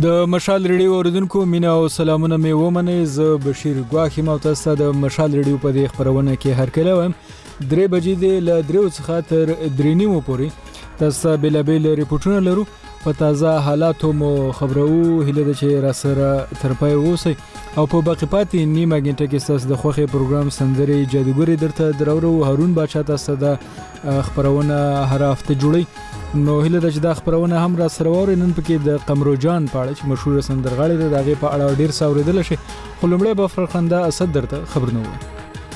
د مشال ریډیو اوریدونکو مینا او سلامونه مې ومنئ. زه بشیر ګواخیم او تاسو ته د مشال ریډیو په دې خبرونه کې هرکله وایم. 3 بجې د ل 3 څخه تر 3:30 پورې تاسو بلابل ریپورتونه لرو. په تازه حالاتو مو خبرو هله د چې را سره تر پای اوسئ او په باقی پاتې نیمه غنټه کې تاسو د خوخي پروګرام سندري جادوګری درته درورو. هارون بادشاہ تاسو د خبرونه هر هفته جوړي. نو هله د دا خبرونه هم را سره وره. نن پکې د قمرو جان په اړه چې مشهور سندرغاړي د دغه په اړه ډیر څاوریدل شي. خو لمړی به فرخنده اسد درته خبرونه وي.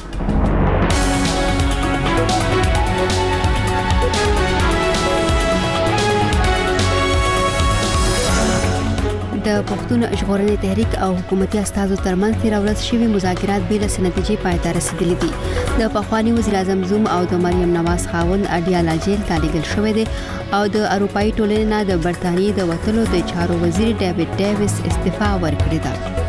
د پښتون ژغورنې تحریک او حکومتي استازو ترمنځ تیر ورځ شوي مذاکرات به له نتیجې پای ته رسیدلي دي. د پخوانی وزیر اعظم زوم او د مریم نواز خاوند اډیالا جیل ته لیږل شوی دی او د اروپאי ټولنې نه د برتانیې د وټلو د چارو وزیر ډیوډ ډیویس استعفا ورکړې ده.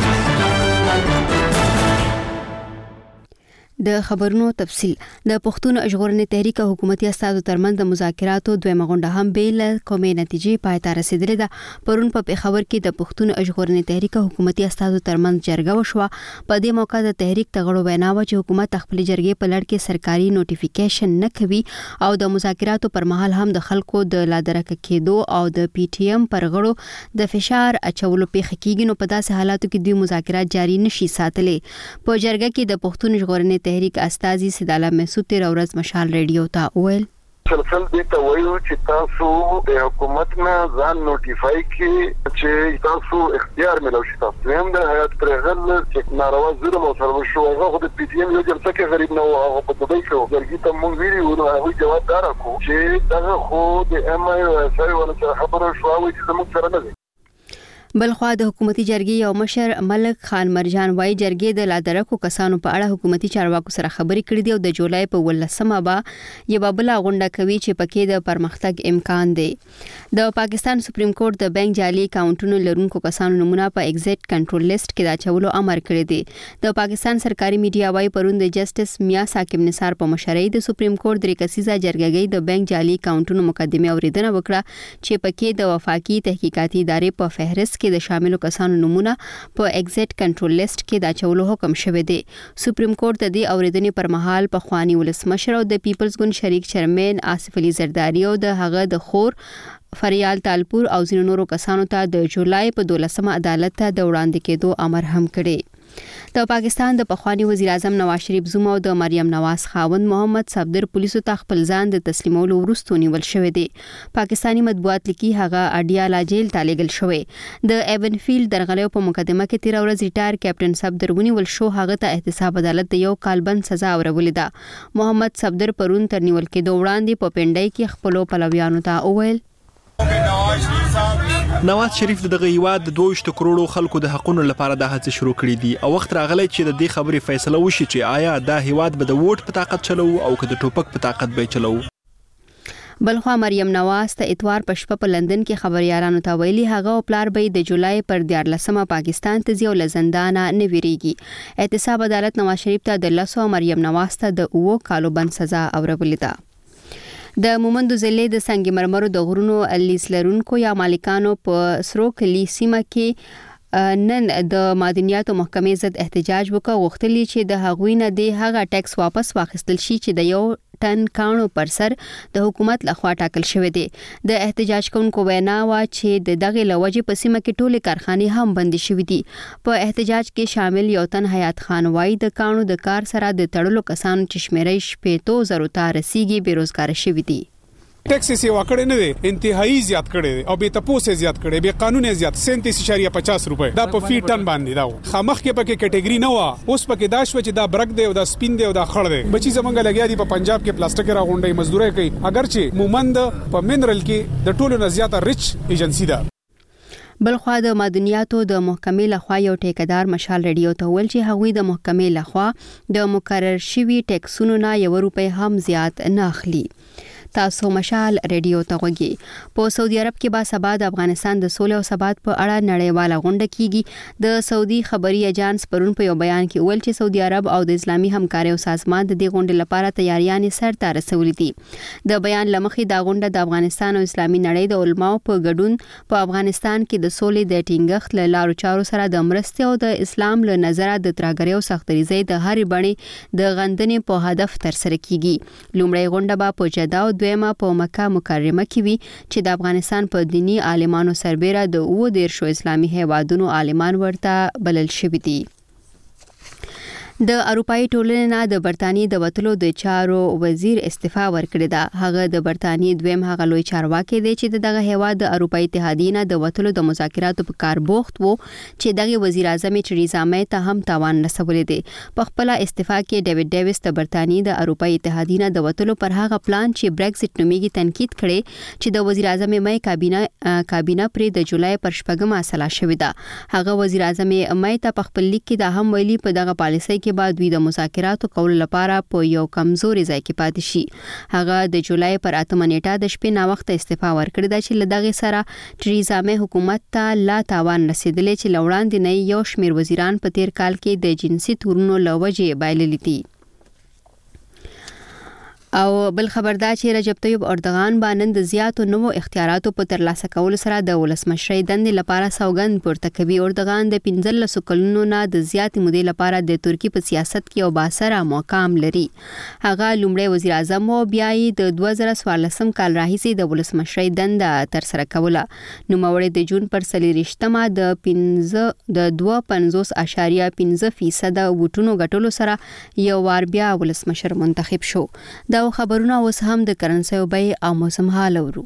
د خبرونو تفصیل. د پښتون ژغورنې تحریک او حکومتي استازو ترمنځ د مذاکراتو دویمه غونډه هم بیل کومې نتیجې پای ته رسیدلې ده. پرون په پیښور کې د پښتون ژغورنې تحریک او حکومتي استازو ترمنځ جرګه وشوه. په دې موقع د تحریک تغړو وینا و چې حکومت خپل جرګې په لړ کې سرکاري نوټیفیکیشن نه کوي او د مذاکراتو پر مهال هم د خلکو د لادرک کېدو او د پی ټی ایم پر غړو د فشار اچولو پیښه کیږي. نو په داسې حالاتو کې دوی مذاکرات جاری نشي ساتلي. په جرګه کې د پښتون ژغورنې تحریک استازي سیداله مسعود تیر ورځ مشال ریډیو ته وویل مسلسل دې ته وایو چې تاسو د حکومت نه ځان نوټیفای کړئ چې تاسو اختیار ملو شي. تاسو هم د حیات پرغل چې ناروا ظلم او سرور شو هغه د پی ټی ایم یو جلسه کې غریب نه و هغه په دبي شو جرګې ته مونږ ویلي و نو هغه جواب دار کو چې دا خو د ام ای او اس ای ولا خبره شو او چې موږ سره نه دي. بلخوا د حکومتي جرګې یو مشر ملک خان مرجان وايي جرګې د لادرکو کسانو په اړه حکومتي چارواکو سره خبرې کړې دي او د جولای په 18مه به یو بل غونډه کوي چې پکې د پرمختګ امکان دی. د پاکستان سپریم کورټ د بانک جعلي اکاونټونو لرونکو کسانو نمونه په ایگزیټ کنټرول لیست کې د چولو امر کړی دی. د پاکستان سرکاري میډیا وايي پرون د جسټس میا ساکب نثار په مشرۍ د سپریم کورټ د کسیزه جرګې د بانک جعلي اکاونټونو مقدمه اوریدنه وکړه چې پکې د وفاقي تحقیقاتي ادارې په فهرست کې د شاملو کسانو نمونه په ایگزیټ کنټرول لیست کې د چولو حکم شوی دی. سپریم کورټ د دې اوریدنې پر مهال په خوانی ولسمشر او د پیپلز ګوند شریک چیرمن آصف علي زرداری او د هغه د خور فریال تالپور او ځینو نورو کسانو ته د جولای په 12مه عدالت ته د وړاندې کېدو امر هم کړی. د پاکستان د پخوانی وزیر اعظم نواز شریف زوم او د مریم نواز خاوند محمد صفدر پولیسو ته خپل ځان د تسلیمولو وروسته نیول شوی دی. پاکستانی مطبوعات لیکي هغه اډیالا جیل ته لیږل شوی. د ایونفیلډ درغلیو په مقدمه کې تیر ورځ ریټایر کیپټن صفدر ونیول شو. هغه ته احتساب عدالت د 1 کال بند سزا ورولې ده. محمد صفدر پرون تر نیول کېدو وړاندې په پنډای کې خپل پلویانو ته وویل نواز شریف دغه هیواد د 2 کروڑو خلکو د حقونو لپاره د هڅې شروع کړې دي او وخت راغلی چې د دې خبرې فیصله وشي چې آیا دا هیواد به د ووټ په طاقت چلو او که د ټوپک په طاقت به چلو. بلخوا مریم نواز ته اتوار په شپه په لندن کې خبريالانو ته ویلي هغه او پلار به د جولای پر 14مه پاکستان ته ځي او له زندانه نه ویریږي. احتساب عدالت نواز شریف ته د 10 مریم نواز ته د 9 کالو بند سزا اورولې ده. د مومندو ضلع د سنگ مرمرو د غرونو لیز لرونکو یا مالکانو په سرو کلی سیمه کې نن د معدنیاتو محکمې ضد احتجاج وکړ. غوښتل چې د هغوی نه د هغه ټیکس واپس واخیستل شي چې د 1 ټن کانو پر سر د حکومت لخوا ټاکل شوی دی. د احتجاج کوونکو وینا و چې د دغه لوجې په سیمه کې ټولې کارخانې هم بندي شوې دي. په احتجاج کې شامل یو تن حیات خان وايي د کانو د کار سره د تړلو کسانو چې شمیرې 15,000 ته رسیدي بیروزګار شوي دي. ټیکس یې واکړې نه دي انتهایی زیات کړي او به تاسو زیات کړي به قانون زیات 37.50 روپے دا په فی ټن باندې دا خامخ کې پکې کټګوري نه و. اوس پکې دا شو چې دا برګ دی او دا سپین دی او دا خړ دی. بچي زمونږ لګیا دي په پنجاب کې پلاستیک راغونډي مزدوري کوي اگر چې مومند په منرل کې د ټولو نه زیاته ریچ ایجنسی ده. بلخوا د معدنیاتو د محکمې لخوا یو ټیکدار مشال ریډیو ته ویل چې هغوی د محکمې لخوا د مقرر شوي ټیکسونو نه 1 روپۍ هم زیات نه اخلي. تاسو مشال ریډیو ته غوږی په سعودي عرب کې با سبا د افغانستان د سولې او ثبات په اړه نړیواله غونډه کیږي د سعودي خبري اجانس پرون په یو بیان کې ویل چې سعودي عرب او د اسلامي همکارۍ او سازمان د دې غونډې لپاره تیاریاں سر ته رسولې دي د بیان لمخې دا غونډه د افغانستان او اسلامي نړۍ د علماو په ګډون په افغانستان کې د سولې د ټینګښت له لارو چارو سره د مرستې او د اسلام له نظره د ترهګرۍ او سختګریزۍ د هرې بڼې د غندنې په هدف تر سره کیږي لومړی غونډه به په جده او دویمه په مکه مکرمه کې وي چې د افغانستان په دینی عالمانو سربېره د 13 اسلامي هیوادونو عالمان ورته بلل شوي دي د اروپאי ټولنې نه د برتانیې د وټلو د چارو وزیر استعفا ورکړه ده هغه د برتانیې دویم هغه لوی چارواکي دی چې دغه هیواد د اروپאי اتحادیې نه د وټلو د مذاکراتو په کار بوخت وو چې دغه وزیر اعظم ټریزا مې ته هم تاوان رسولې دي په خپل استعفا کې ډیوډ ډیویس د برتانیې د اروپאי اتحادیې نه د وټلو پر هغه پلان چې برگزټ نومېږي تنقید کړي چې د وزیر اعظم مې کابینه پر د جولای پر شپږمه اصلاح شوې ده هغه وزیر اعظم مې ته په خپل لیک کې د هم ویلي په دغه پالیسۍ کې بعد دوی د مذاکراتو کول لپاره په یو کمزوري ځای کې پاتې شي هغه د جولای پر 8 نیټه د شپې نا وخت استعفا ورکړه د چې لدغه سره ټریزا مې حکومت ته لا تاوان رسیدلې چې لوړاندې نه یو شمیر وزیران په تیر کال کې د جنسي تورونو لوجه بایللې دي او بل خبردار چې رجب طیب اردوغان باندې د زیاتو نوو اختیاراتو په ترلاسه کول سره د ولسمشرۍ دندې لپاره سوګند پورته کوي اردوغان د 15 کلونو نه د زیاتې مودې لپاره د ترکی په سیاست کې یو باسره مقام لري هغه لومړی وزیر اعظم او بیا یې د 2014 کال راهیسې د ولسمشرۍ دنده تر سره کوله نو موري د جون پر 30مه د 2.50% ووټونو غټلو سره یو وار بیا ولسمشر منتخب شو دا خبرونه اوس هم د کرنسي او بیې او موسم حال اورو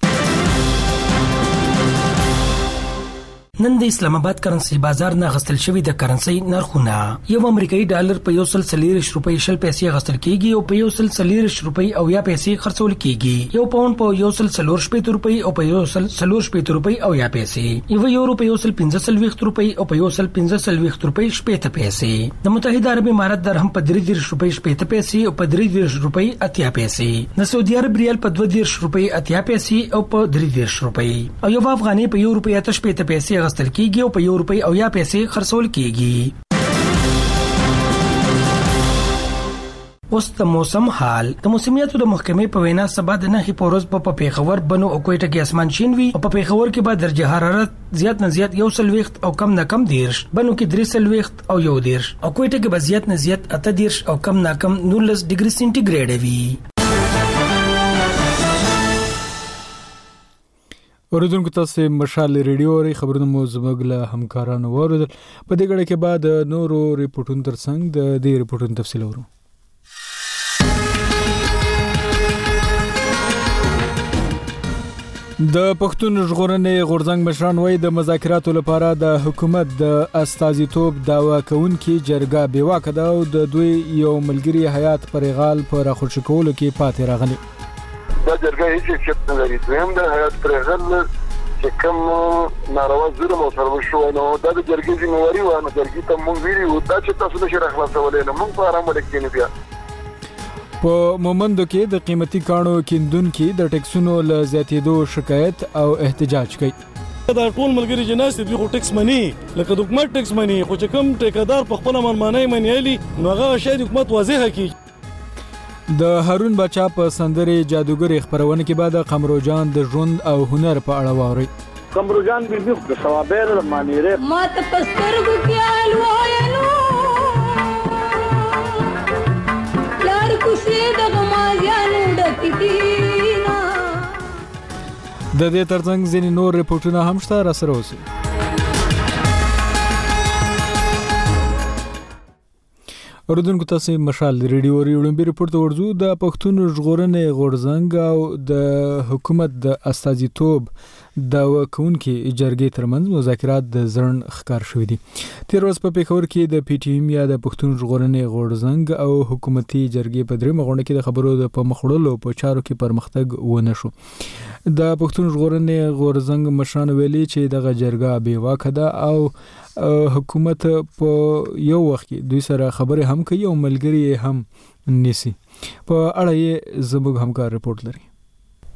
نن د اسلام آباد کرنسي بازار نه غستل شوی د کرنسي نرخونه یو امریکایي ډالر په 140 روپۍ شل پیسې غستل کیږي او په 140 روپۍ او یا پیسې خرڅول کیږي یو پاوند په 140 روپۍ او په 140 روپۍ او یا پیسې یو یورو په 115 روپۍ او په 115 روپۍ شپږ پیسې د متحده عرب امارات درهم په 30 روپۍ شپږ پیسې او په 30 روپۍ اتیا پیسې د سعودي عرب ریال په 20 روپۍ اتیا پیسې او په 30 روپۍ او یو افغاني په 1 روپۍ اتش پیسې غستل کیږي او په 1 روپۍ او یا پیسې خرڅول کیږي اوس د موسم حال د موسمیاتو د محکمې په وینا سبا د نهي پورز په پیښور بنو او کوټه کې اسمان شین وي او په پیښور کې به درجه حرارت زیات نه زیات 1 او کم نه کم 10 بنو کې 3 او 1 او کوټه کې به زیات نه زیات 8 او کم نه کم 19 ډیګري سنټیګریډ وي اوریدونکو تاسو مشال ریډیو ری خبرونه مو زموږ له همکارانو اوریدل په دې غړي کې بعد نورو ریپورتونو ترڅنګ د دې ریپورتونو تفصیل اورو د پښتون ژغورنې غورځنګ مشران وایي د مذاکراتو لپاره د حکومت د استازیتوب دعوا کوونکي جرګه بیواکه ده او د دوی یو ملګری حیات پرغال پر راخوشي کولو کې پاتې راغلي دا جرګه هیڅ شپ نه لري دویم د حیات پرغل چې کوم ناروا ظلم او سرور شو نو دا د جرګې ذمہواری و نو جرګې ته مونږ ویلو دا چې تاسو نشئ راخلاصولای نو مونږ په آرام ولیکې بیا په مومندو کې د قیمتي کانو کیندونکو د ټیکسونو له زیاتېدو شکایت او احتجاج کوي دا ټول ملګری جناس دي خو ټیکس منی لکه د حکومت ټیکس منی خو چې کوم ټیکدار په خپل منمنۍ منیالي نو هغه شاید حکومت واضح کړي د هارون بچا په سندري جادوګر خبرونه کې بعد قمرو جان د ژوند او هنر په اړه ووري قمرو جان بیبي د ثوابیر مانیره ما ته پسترګو کې الوایلو لار کوشي د غمازانو ډکتینا د دې ترڅنګ ځینې نور ریپورتونه هم شته را سره اوسي اوریدونکو تاسو مشال ریډیو ریډیو ریپورت ورزو د پښتون ژغورنې غورځنګ او د حکومت د استازیتوب د وکونکو جرګې ترمنځ مذاکرات د زړن ښکار شوې دي تیر ورځ په پیښور کې د پی ټی ایم یا د پښتون ژغورنې غورځنګ او حکومتي جرګې په درې مغونډه کې د خبرو د پمخړلو په چارو کې پرمختګ ونه شو د پښتون ژغورنې غورځنګ مشران ویلي چې دغه جرګه بې واکه ده او حکومت په یو وخت کې دوی سره خبره هم کوي او ملګری هم نسی په اړه یې زموږ همکار ریپورت لري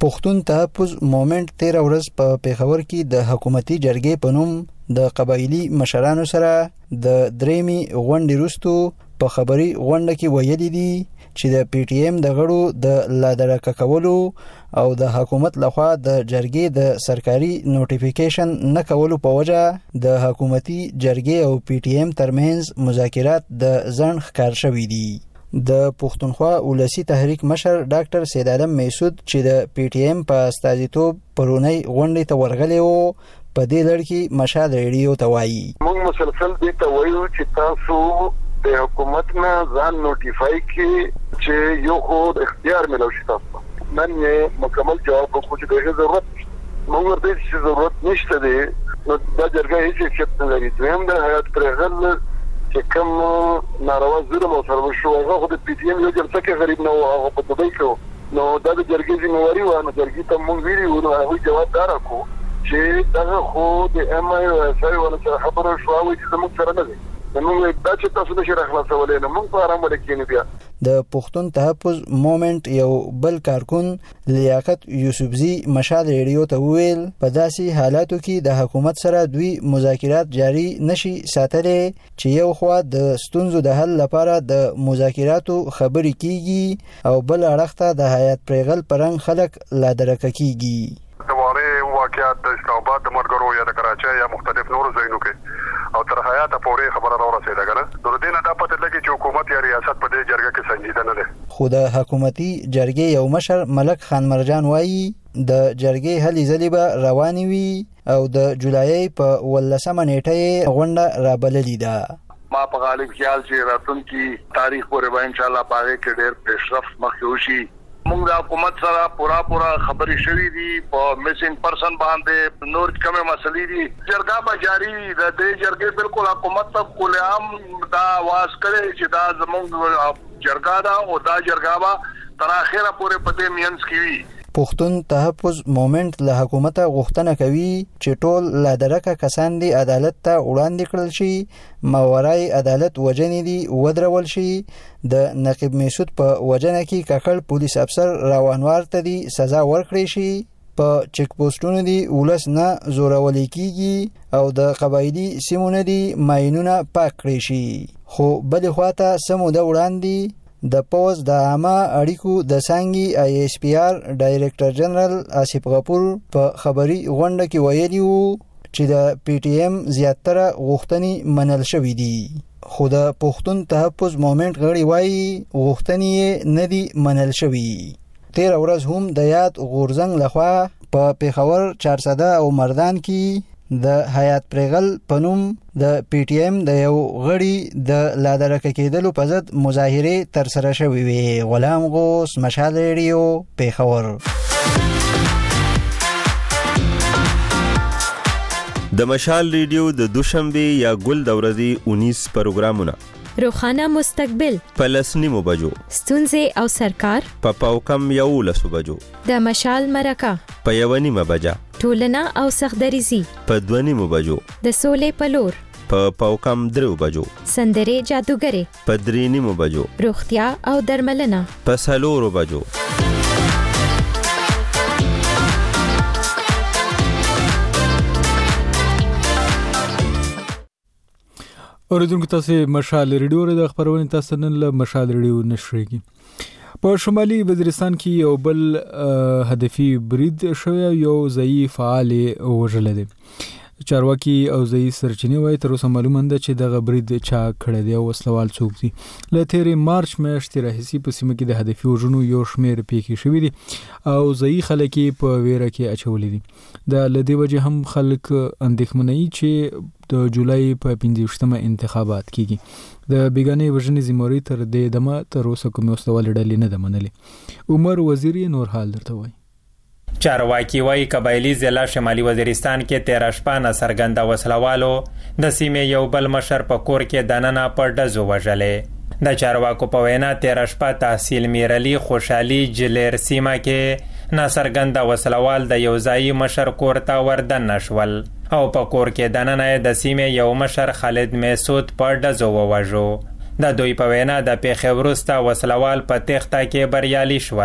پښتون تحفظ موومېنټ 13 ورځ په پیښور کې د حکومتي جرګې په نوم د قبایلی مشرانو سره د درېمي غونډې وروسته په خبري غونډه کې ویلي دي چې د پی ټی ایم د غړو د لادرکه کولو او د حکومت لخوا د جرګې د سرکاري نوټیفیکیشن نه کولو په وجه د حکومتي جرګې او پی ټی ایم ترمنځ مذاکرات د ځنډ ښکار شوي دي. د پښتونخوا ولسی تحریک مشر ډاکټر سید عالم میسود چې د پی ټی ایم په استازیتوب پرونی غونډې ته ورغلی وو په دې لړ کې مشال ریډیو ته وایي موږ مسلسل دې ته وایو چې تاسو د حکومت نه ځان نوټیفای کړئ چې یو خو اختیار ملو شي تاسو نن یې مکمل جواب وکړو چې دغه ضرورت موږ ورته چې ضرورت نشته دی نو دا جرګه هیڅ شت نه لري. دویم د حیات پرغل چې کوم ناروا ظلم او سرور شو هغه د پی ټی ایم یو جلسه کې غریب نه و هغه په دوی کې نو دا د جرګې ذمہواری و نو جرګې ته موږ ویلو نو هغه جواب دار کو چې دا خو د ام ای او اس ای ونه سره خبره شو او چې موږ سره نه دي نو دا چې تاسو د شرح خلاصولې نو موږ په آرام ولیکینو بیا. د پښتون تحفظ موومېنټ یو بل کارکون لیاقت یوسفزی مشال ریډیو ته ویل په داسې حالاتو کې د حکومت سره دوی مذاکرات جاری نشي ساتلی چې یو خوا د ستونزو د حل لپاره د مذاکراتو خبرې کیږي او بل اړخ ته د حیات پرغل پرنګ خلک لادرکه کیږي. دواره واقعات د اسلام آباد د مرګرو یا د کراچۍ یا مختلف نورو ځایونو کې او تر حیات پورې خبره راورسېده کنه نو دینه دا پته لګي چې حکومت یا ریاست په دې جرګه کې سنجیده نه ده. خو د حکومتي جرګې یو مشر ملک خان مرجان وایي د جرګې هلې ځلې به روانې وي او د جولای په 18 نیټه غونډه رابللې ده. ما په غالب خیال چې راتلونکي تاریخ پورې به ان شاء الله پاره کې ډېر پیشرفت مخکې وشي. موږ د حکومت سره پورا خبرې شوې دي په میسینګ پرسن باندې نور کومه مسلې دي جرګه به جاری د دې جرګې بالکل حکومت ته کول عام دا واس کړي چې دا زموږ جرګه دا او دا جرګه به تر اخره پورې پدې مینس کیوي. پښتون تحفظ موومېنټ له حکومت غوښتنه کوي چې ټول لادرکه کسان دي عدالت ته وړاندې کړل شي ماورای عدالت وجنې دي ودرول شي. د نقیب میسود په وجنه کې ککړ پولیس افسر روانوار ته دي سزا ورکړي شي په چیک پوسټونو دي ولس نه زورولې کیږي او د قبایلی سیمونه دي ماینونه پاک کړي شي. خو بل خواته سمو د وړاندې د پوز د عامه اړیکو د سانګي آی اس پی آر ډایریکټر جنرال آصف غفور په خبري غونډه کې ویلي وو چې د پی ټی ایم زیاتره غوښتنې منل شوې دي خو د پښتون تحفظ موومېنټ غړي وایي غوښتنې نه دي منل شوې. 13 ورځ هم د یاد غورزنګ لخوا په پیښور چارسده او مردان کې د حیات پرغل په نوم د پی ټی ایم د یو غړي د لادرکه کېدلو په ضد مظاهره تر سره شوې وي. غلام غوث مشال ریډیو پیښور. د مشال ریډیو د دوشنبه یا ګل د ورځې 19 پروګرامونه روخانه مستقبل په 10 بجو ستونزې او سرکار په پاوکم 11 بجو د مشال مرکه په 1 بجه ټولنه او سخدریزي په 2 بجو د سولې پلور په پاوکم 3 بجو سندرې جادوګرې په 3 بجو روغتیا او درملنه په 4 بجو اوریدونکو تاسو مشال ریډیو د خبرونه تاسو نن له مشال ریډیو نشریږي. په شمالي وزیرستان کې یو بل هدفي برید شوی یو ضعیف فعال وژل دي. چارواکي او ضعیف سرچینې وایي تر اوسه معلومه ده چې دغه برید چا کړی دی او وسلوال څوک دي. له تیرې مارچ میاشتې راهیسې په سیمه کې د هدفي وژنو یو شمېر پیښې شوي دي او ضعیف خلک په ویره کې اچولي دي. د لدې وجه هم خلک اندېښمنوي چې د جولای په 15مه انتخابات کیږي. د بیګانې وژنې ذمہواری تر دې دمه تر اوسه کومې وسلوال ډلې نه ده منلې. عمر وزیری نور حال درته وایي. چارواکي وايي قبایلی ضلع شمالي وزیرستان کې 13 شپه ناڅرګنده وسلوالو د سیمې یو بل مشر په کور کې دننه په ډزو وژلې. د چارواکو په وینا 13 شپه تحصیل میرعلی خوشحالي جلیر سیمه کې ناڅرګنده وسلوال د یو ځایي مشر کور ته وردن نشول او په کور کې دننه د سیمې یو مشر خالد میسود په ډزو ووژو. د دوی په وینا د پیښې وروسته وسلوال په تخته کې بریالي شول.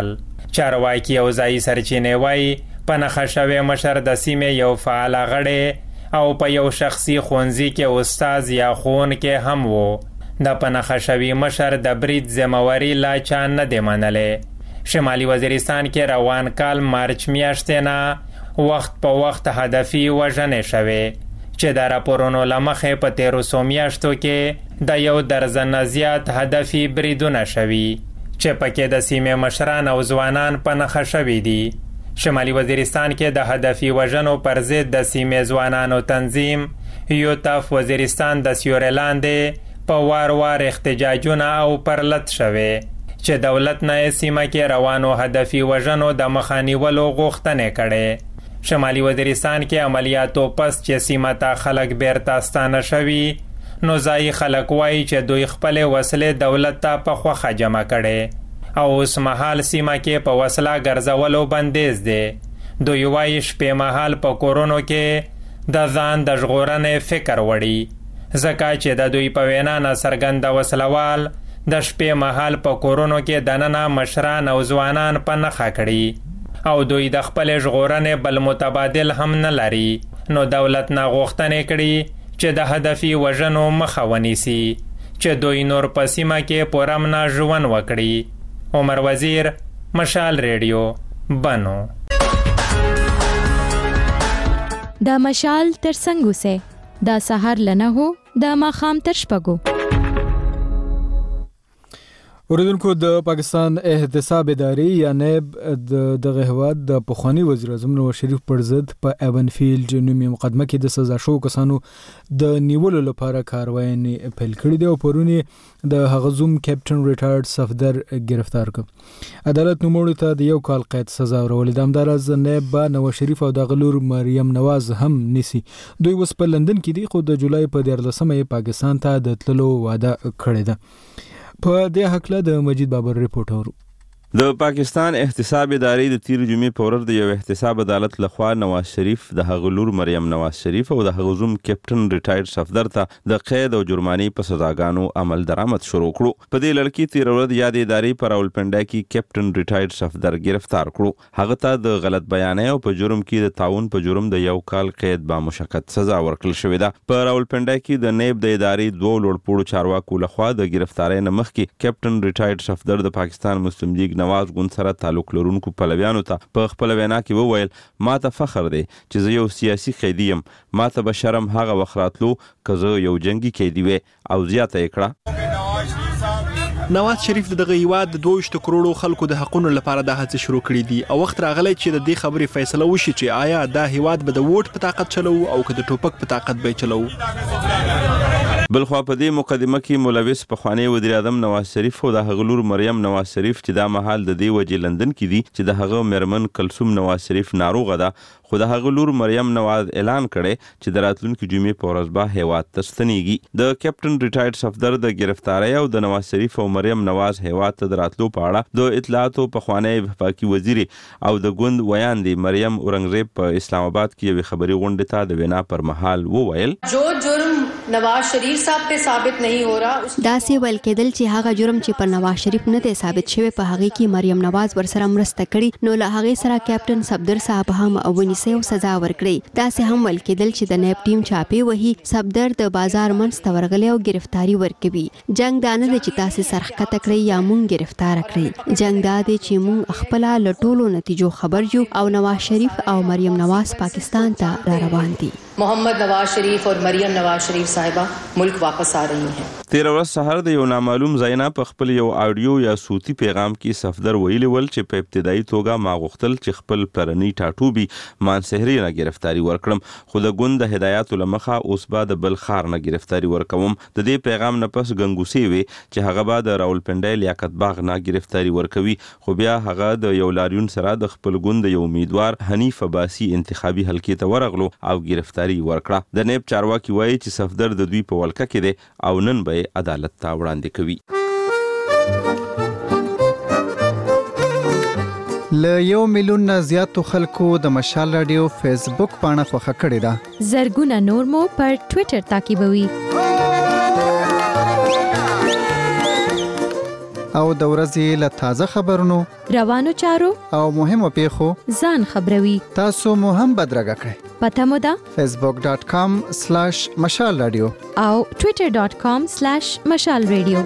چارواکي او ځایي سرچینې وایي په نښه شوی مشر د سیمې یو فعال غړی او په یو شخصي ښوونځي کې استاد یا ښوونکی هم و. د په نښه شوي مشر د برید ذمهواري لا چا نه دی منلی. شمالي وزیرستان کې روان کال مارچ میاشتې نه وخت په وخت هدفي وژنې شوې چې د راپورونو له مخې په تیرو څو میاشتو کې د 1 درزن نه زیات هدفي بریدونه شوي چې پکې د سیمې مشران او ځوانان په نښه شوي دي. شمالي وزیرستان کې د هدفي وژنو پر ضد د سیمې ځوانانو تنظیم یوتاف وزیرستان د سیوري لاندې په وار احتجاجونه او پرلط شوي چې دولت نه سیمه کې روانو هدفي وژنو د مخانیولو غوښتنې کړي. شمالي وزیرستان کې عملیاتو پس چې سیمه ته خلک بیرته ستانه شوي نو ځایي خلک وایي چې دوی خپلې وسلې دولت ته په خوښه جمع کړي او اوس مهال سیمه کې په وسله ګرځولو بندیز دی. دوی وایي شپې مهال په کورونو کې د ځان د ژغورنې فکر وړي ځکه چې د دوی په وینا نه څرګنده وسلوال د شپې مهال په کورونو کې دننه مشران او ځوانان په نښه کړي او دوی د خپلې ژغورنې بل متبادل هم نه لري. نو دولت نه غوښتنې کړي چې د هدفي وژنو مخه ونیسي چې دوی نور په سیمه کې په امن ژوند وکړي. عمر وزیر، مشال ریډیو، بنو. د مشال تر څنګ اوسئ. دا سهار لنه هو د ماښام تر شپږو. اوریدونکو د پاکستان احتساب ادارې یا نیب دغه هیواد د پخوانی وزیر اعظم نواز شریف پر ضد په ایون فیلډ نومي مقدمه کې د سزا شو کسانو د نیولو لپاره کاروایي پیل کړې ده او پرونی د هغه زوم کیپټن ریټایرډ صفدر گرفتار کړ. عدالت نوموړي ته د 1 کال قید سزا ورولې. د همدارز نیب با نواز شریف او د غلور مریم نواز هم نیسي. دوی اوس په لندن کې دي خو د جولای په 14مه پاکستان ته د تللو وعده کړې ده. په دې حقله د مجید بابر ریپورت اورو. د پاکستان احتساب ادارې د تیر جمعې په ورځ د یو احتساب عدالت لخوا نواز شریف د هغه لور مریم نواز شریف او د هغه زوم کیپټن ریټایرډ صفدر ته د قید او جرمانې په سزاګانو عمل درآمد شروع کړو. په دې لړ کې تیر ورځ یاد ادارې پر راولپنډا کې کیپټن ریټایرډ صفدر گرفتار کړو. هغه ته د غلط بیانې او په جرم کې د تعاون په جرم د 1 کال قید با مشقت سزا ورکړل شوې ده. په راولپنډا کې د نیب د ادارې 2 لوړپوړو چارواکو لخوا د گرفتارۍ نه مخکې کیپټن ریټایرډ صفدر د پاکستان مسلم لیگ نواز ګوند سره تعلق لرونکو پلویانو ته په خپل وینا کې وویل ما ته فخر دی چې زه یو سیاسي قیدی یم. ما ته به شرم هغه وخت راتلو که زه یو جنگي قیدی وې او زیاته یې کړه. نواز شریف دغه هیواد د 22 کروڑو خلکو د حقونو لپاره د هڅې شروع کړې دي او وخت راغلی چې د دې خبرې فیصله وشي چې آیا دا هیواد به د ووټ په طاقت چلو او که د ټوپک په طاقت به چلو. بلخوا په دې مقدمه کې ملوث پخوانی وزیر اعظم نواز شریف او د هغه لور مریم نواز شریف چې دا مهال د دې وجې لندن کې دي چې د هغه میرمن کلثوم نواز شریف ناروغه ده خو د هغه لور مریم نواز اعلان کړي چې د راتلونکي جمعې په ورځ به هیواد ته ستنیږي. د کیپټن ریټایرډ صفدر د گرفتارۍ او د نواز شریف او مریم نواز هیواد ته د راتلو په اړه د اطلاعاتو پخوانی وفاقي وزیر او د ګوند ویاندې مریم اورنګزیب په اسلام آباد کې یوې خبري غونډې ته د وینا پر مهال وویل جو جرم نواز شریف صاحب په ثابت نه هو رہا دا سی ول کېدل چې هغه جرم چې پر نواز شریف نه دی ثابت شوی په هغه کې مریم نواز ورسره مرسته کړي نو له هغه سره کیپټن صفدر صاحب هم ونیسي او سزا ورکړي. دا سی هم ول کېدل چې د نیب ټیم چاپی وهي صفدر د بازار منځ ته ورغلی او گرفتاری ورکوي. جنگ دانه د چې تاسو سرخکته کړی یا مونږ گرفتار کړی. جنگ دا دی چې مونږ خپل لټولو نتیجو خبر یو او نواز شریف او مریم نواز پاکستان ته را روان دي. محمد نواز شریف اور مریم نواز شریف صاحبہ ملک واپس آ رہی ہیں. تیر ورځ سحر د یو نامعلوم زینا په خپل یو آډیو یا صوتي پیغام کې صفدر ویلي ول چې په ابتدایي توګه ما غوښتل چې خپل پرنی ټاټوبي مانسهري نه گرفتاری ورکړم خو د ګوند د هدایاتو لمخه اوس بعد بل خار نه گرفتاری ورکوم. د دې پیغام نه پس ګنګوسي وي چې هغه بعد راولپنډا لیاقت باغ نه گرفتاری ورکوي خو بیا هغه د یو لاریون سره د خپل ګوند یو امیدوار حنیف عباسی انتخابي حلقې ته ورغلو او گرفتاری ورکړه. د نیب چارواکي وایي چې صفدر د دوی په ولکه کې دی او نن به عدالت ته وړاندې کوي. له 1 میلیون نه زیاتو خلکو د مشال رادیو فیسبوک پاڼه خوښه کړې ده. زرګونه نور مو پر ټوئیټر تعقیبوي. او د ورځې له تازه خبرونو روانو چارو او مهمو پیښو ځان خبروي. تاسو مو هم بدرګه کړئ. پته مو ده facebook.com/مشال رادیو او twitter.com/مشال رادیو.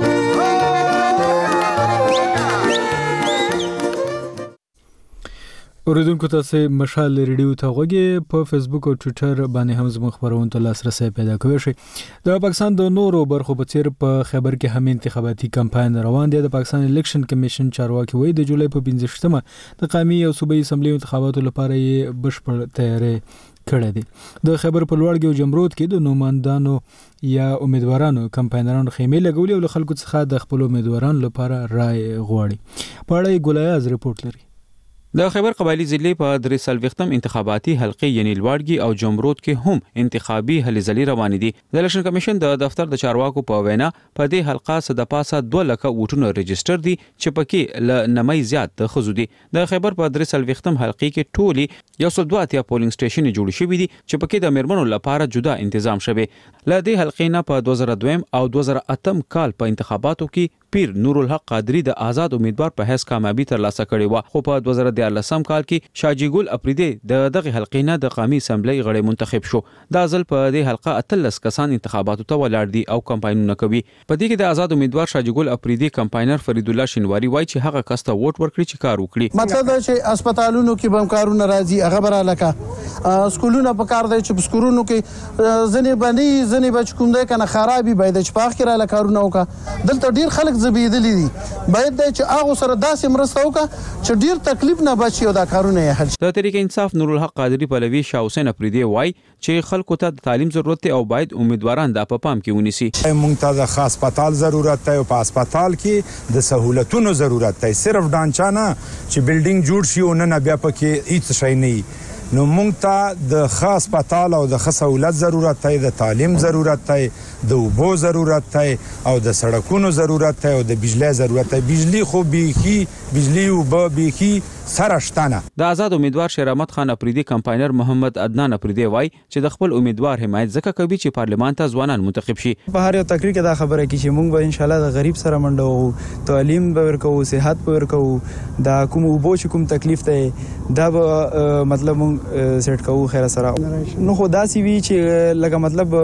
اوریدونکو تاسو مشال ریډیو ته غوږی په فیسبوک او ټوئیټر باندې هم زموږ خبرونه ته لاسرسي پیدا کوئ شئ. د پاکستان د نورو برخو په څیر په خیبر کې هم انتخاباتي کمپاین روان دی. د پاکستان الیکشن کمیشن چارواکي وایي د جولای په 15مه د قومي او صوبایي اسمبلی انتخاباتو لپاره یې بشپړ تیاری کړی دی. د خیبر په لوړګي او جمرود کې د نوماندانو یا امیدوارانو کمپاینرانو خیمې لګولې او له خلکو څخه د خپل امیدوارانو لپاره رائے غواړي. په اړه ګولایاز رپورت لري. د خیبر قبایلی ضلع په 43 انتخاباتي حلقې یعنی لوړګي او جمرود کې هم انتخابي هلې ځلې روانې دي. د الیکشن کمیشن د دفتر د چارواکو په وینا په دې حلقه څخه د پاسه 2 لک ووټونه ريجستر دي چې پکې ل نمای زیات د خزو دي. د خیبر په 43 حلقې کې ټولي 102 پولینګ سټیشن جوړ شوي دي چې پکې د میرمنو لپاره جدا تنظیم شوی. ل دې حلقې نه په 2002 او 2008 کال په انتخاباتو کې پیر نور الحق قادری د آزاد امیدوار په حیث کامیابی ترلاسه کړې و. خو په 2013 کال کې شاجی ګل اپریدي د دغه حلقې نه د قومي اسمبلی غړی منتخب شو. دا ځل په دې حلقه 13 کسان انتخاباتو ته ولاړ دي او کمپاینونه کوي. په دې کې د آزاد امیدوار شاجی ګل اپریدي کمپاینر فرید الله شینواری وایي چې هغه کس ته ووټ ورکړي چې کار وکړي. مطلب دا چې هسپتالونو کې به کارونه راځي هغه بر لکه سکولونه په کار دی چې سکولونو کې ځنې باندې ځنې بچ کوم دی کنه خرابي باید چې پاخ کې را لکارونه وکړه. دلته ډیر خلک زبیدلی دي باید چې هغه سره داسې مرسته وکړه چې ډیر تکلیف نه بچي او دا کارونه یې حل شي. د تحریک انصاف نور الحق قادری پلوی شاه حسین اپریدي وایي چې خلکو ته د تعلیم ضرورت دی او باید امیدواران د پام کې ونیسي. موږ ته د خاص هسپتال ضرورت دی او په هسپتال کې د سہولتونو ضرورت دی. صرف ډانچا نه چې بلډینګ جوړ شي او نه بیا پکې هیڅ شي نه. نو موږ ته د خاص هسپتال او د سہولت ضرورت دی، د تعلیم ضرورت دی، د اوبو ضرورت دی او د سړکونو ضرورت دی او د بجلی ضرورت دی. بجلی خو بیخي بجلی او بیخي سره شتنه. د آزاد امیدوار شیر احمد خان اپریدي کمپاینر محمد عدنان اپریدي وایي چې د خپل امیدوار حمایت ځکه کوي چې پارلمان ته ځوانان منتخب شي. په هر یو تقریر کې دا خبره کوي چې موږ به ان شاء الله د غریب سره منډه وو، تعلیم به ورکو، صحت به ورکو، دا کوم اوبو چې کوم تکلیف دی دا به مطلب موږ سیټ کوو خیر سره. نو خو داسې وی چې لکه مطلب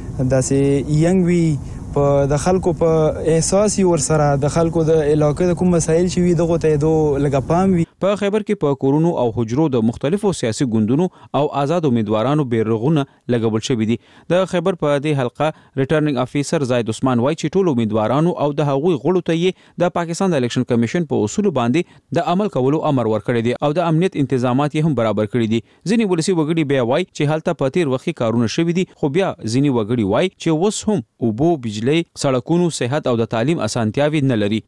داسې ینګ وی په د خلکو په احساسي ور سره د خلکو د علاقې د کوم مسایل چې وي دغه ته دو لګا پام وي. په خیبر کې په کورونو او حجرو د مختلفو سیاسي ګوندونو او آزاد امیدوارانو بیرغونه لګول شوی دي. د خیبر په دې حلقه ریټرنینګ افیسر زاید عثمان وایي چې ټول امیدوارانو او د هغوی غړو ته یې د پاکستان د الیکشن کمیشن په اصول باندې د عمل کولو امر ورکړی دی او د امنیت تنظیمات یې هم برابر کړی دي. ځینې ولسی وګړي بیا وایي چې هلته په تیر وخت کارونه شوی دي، خو بیا ځینې وګړي وایي چې اوس هم اوبو، بجلی، سړکونو، صحت او د تعلیم اسانتیاوي نه لري.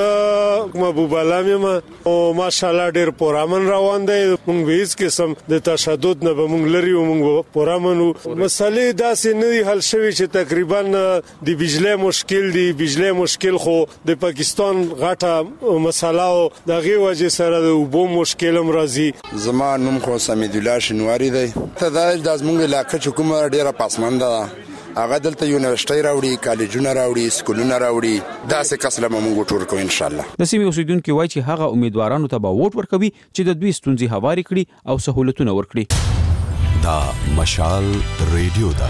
زه محبوب علام یم او ماشاءالله ډېر پرامن روان دی. موږ به هیڅ قسم د تشدد نه به موږ لري او موږ پرامنو. مسلې داسې نه دي حل شوي چې تقریبا د بجلی مشکل دی. بجلی مشکل خو د پاکستان غټه مسله او دغه وجه سره د اوبو مشکل هم راځي. زما نوم خو سمید الله شینواری دی. ته دا د زموږ علاقې چې کومه ډیره پاسمانده ده هغه دلته یونیورسيټي راوړي، کالجونه راوړي، سکولونه راوړي. دا څه کس لمه موږ ټول کوو ان شاء الله. د سیمې اوسیدونکو وایي چې هغه امیدوارانو ته به ووټ ورکوي چې د دوی ستونزې هواري کړي او سہولتونه ورکړي. دا مشال ریډیو دا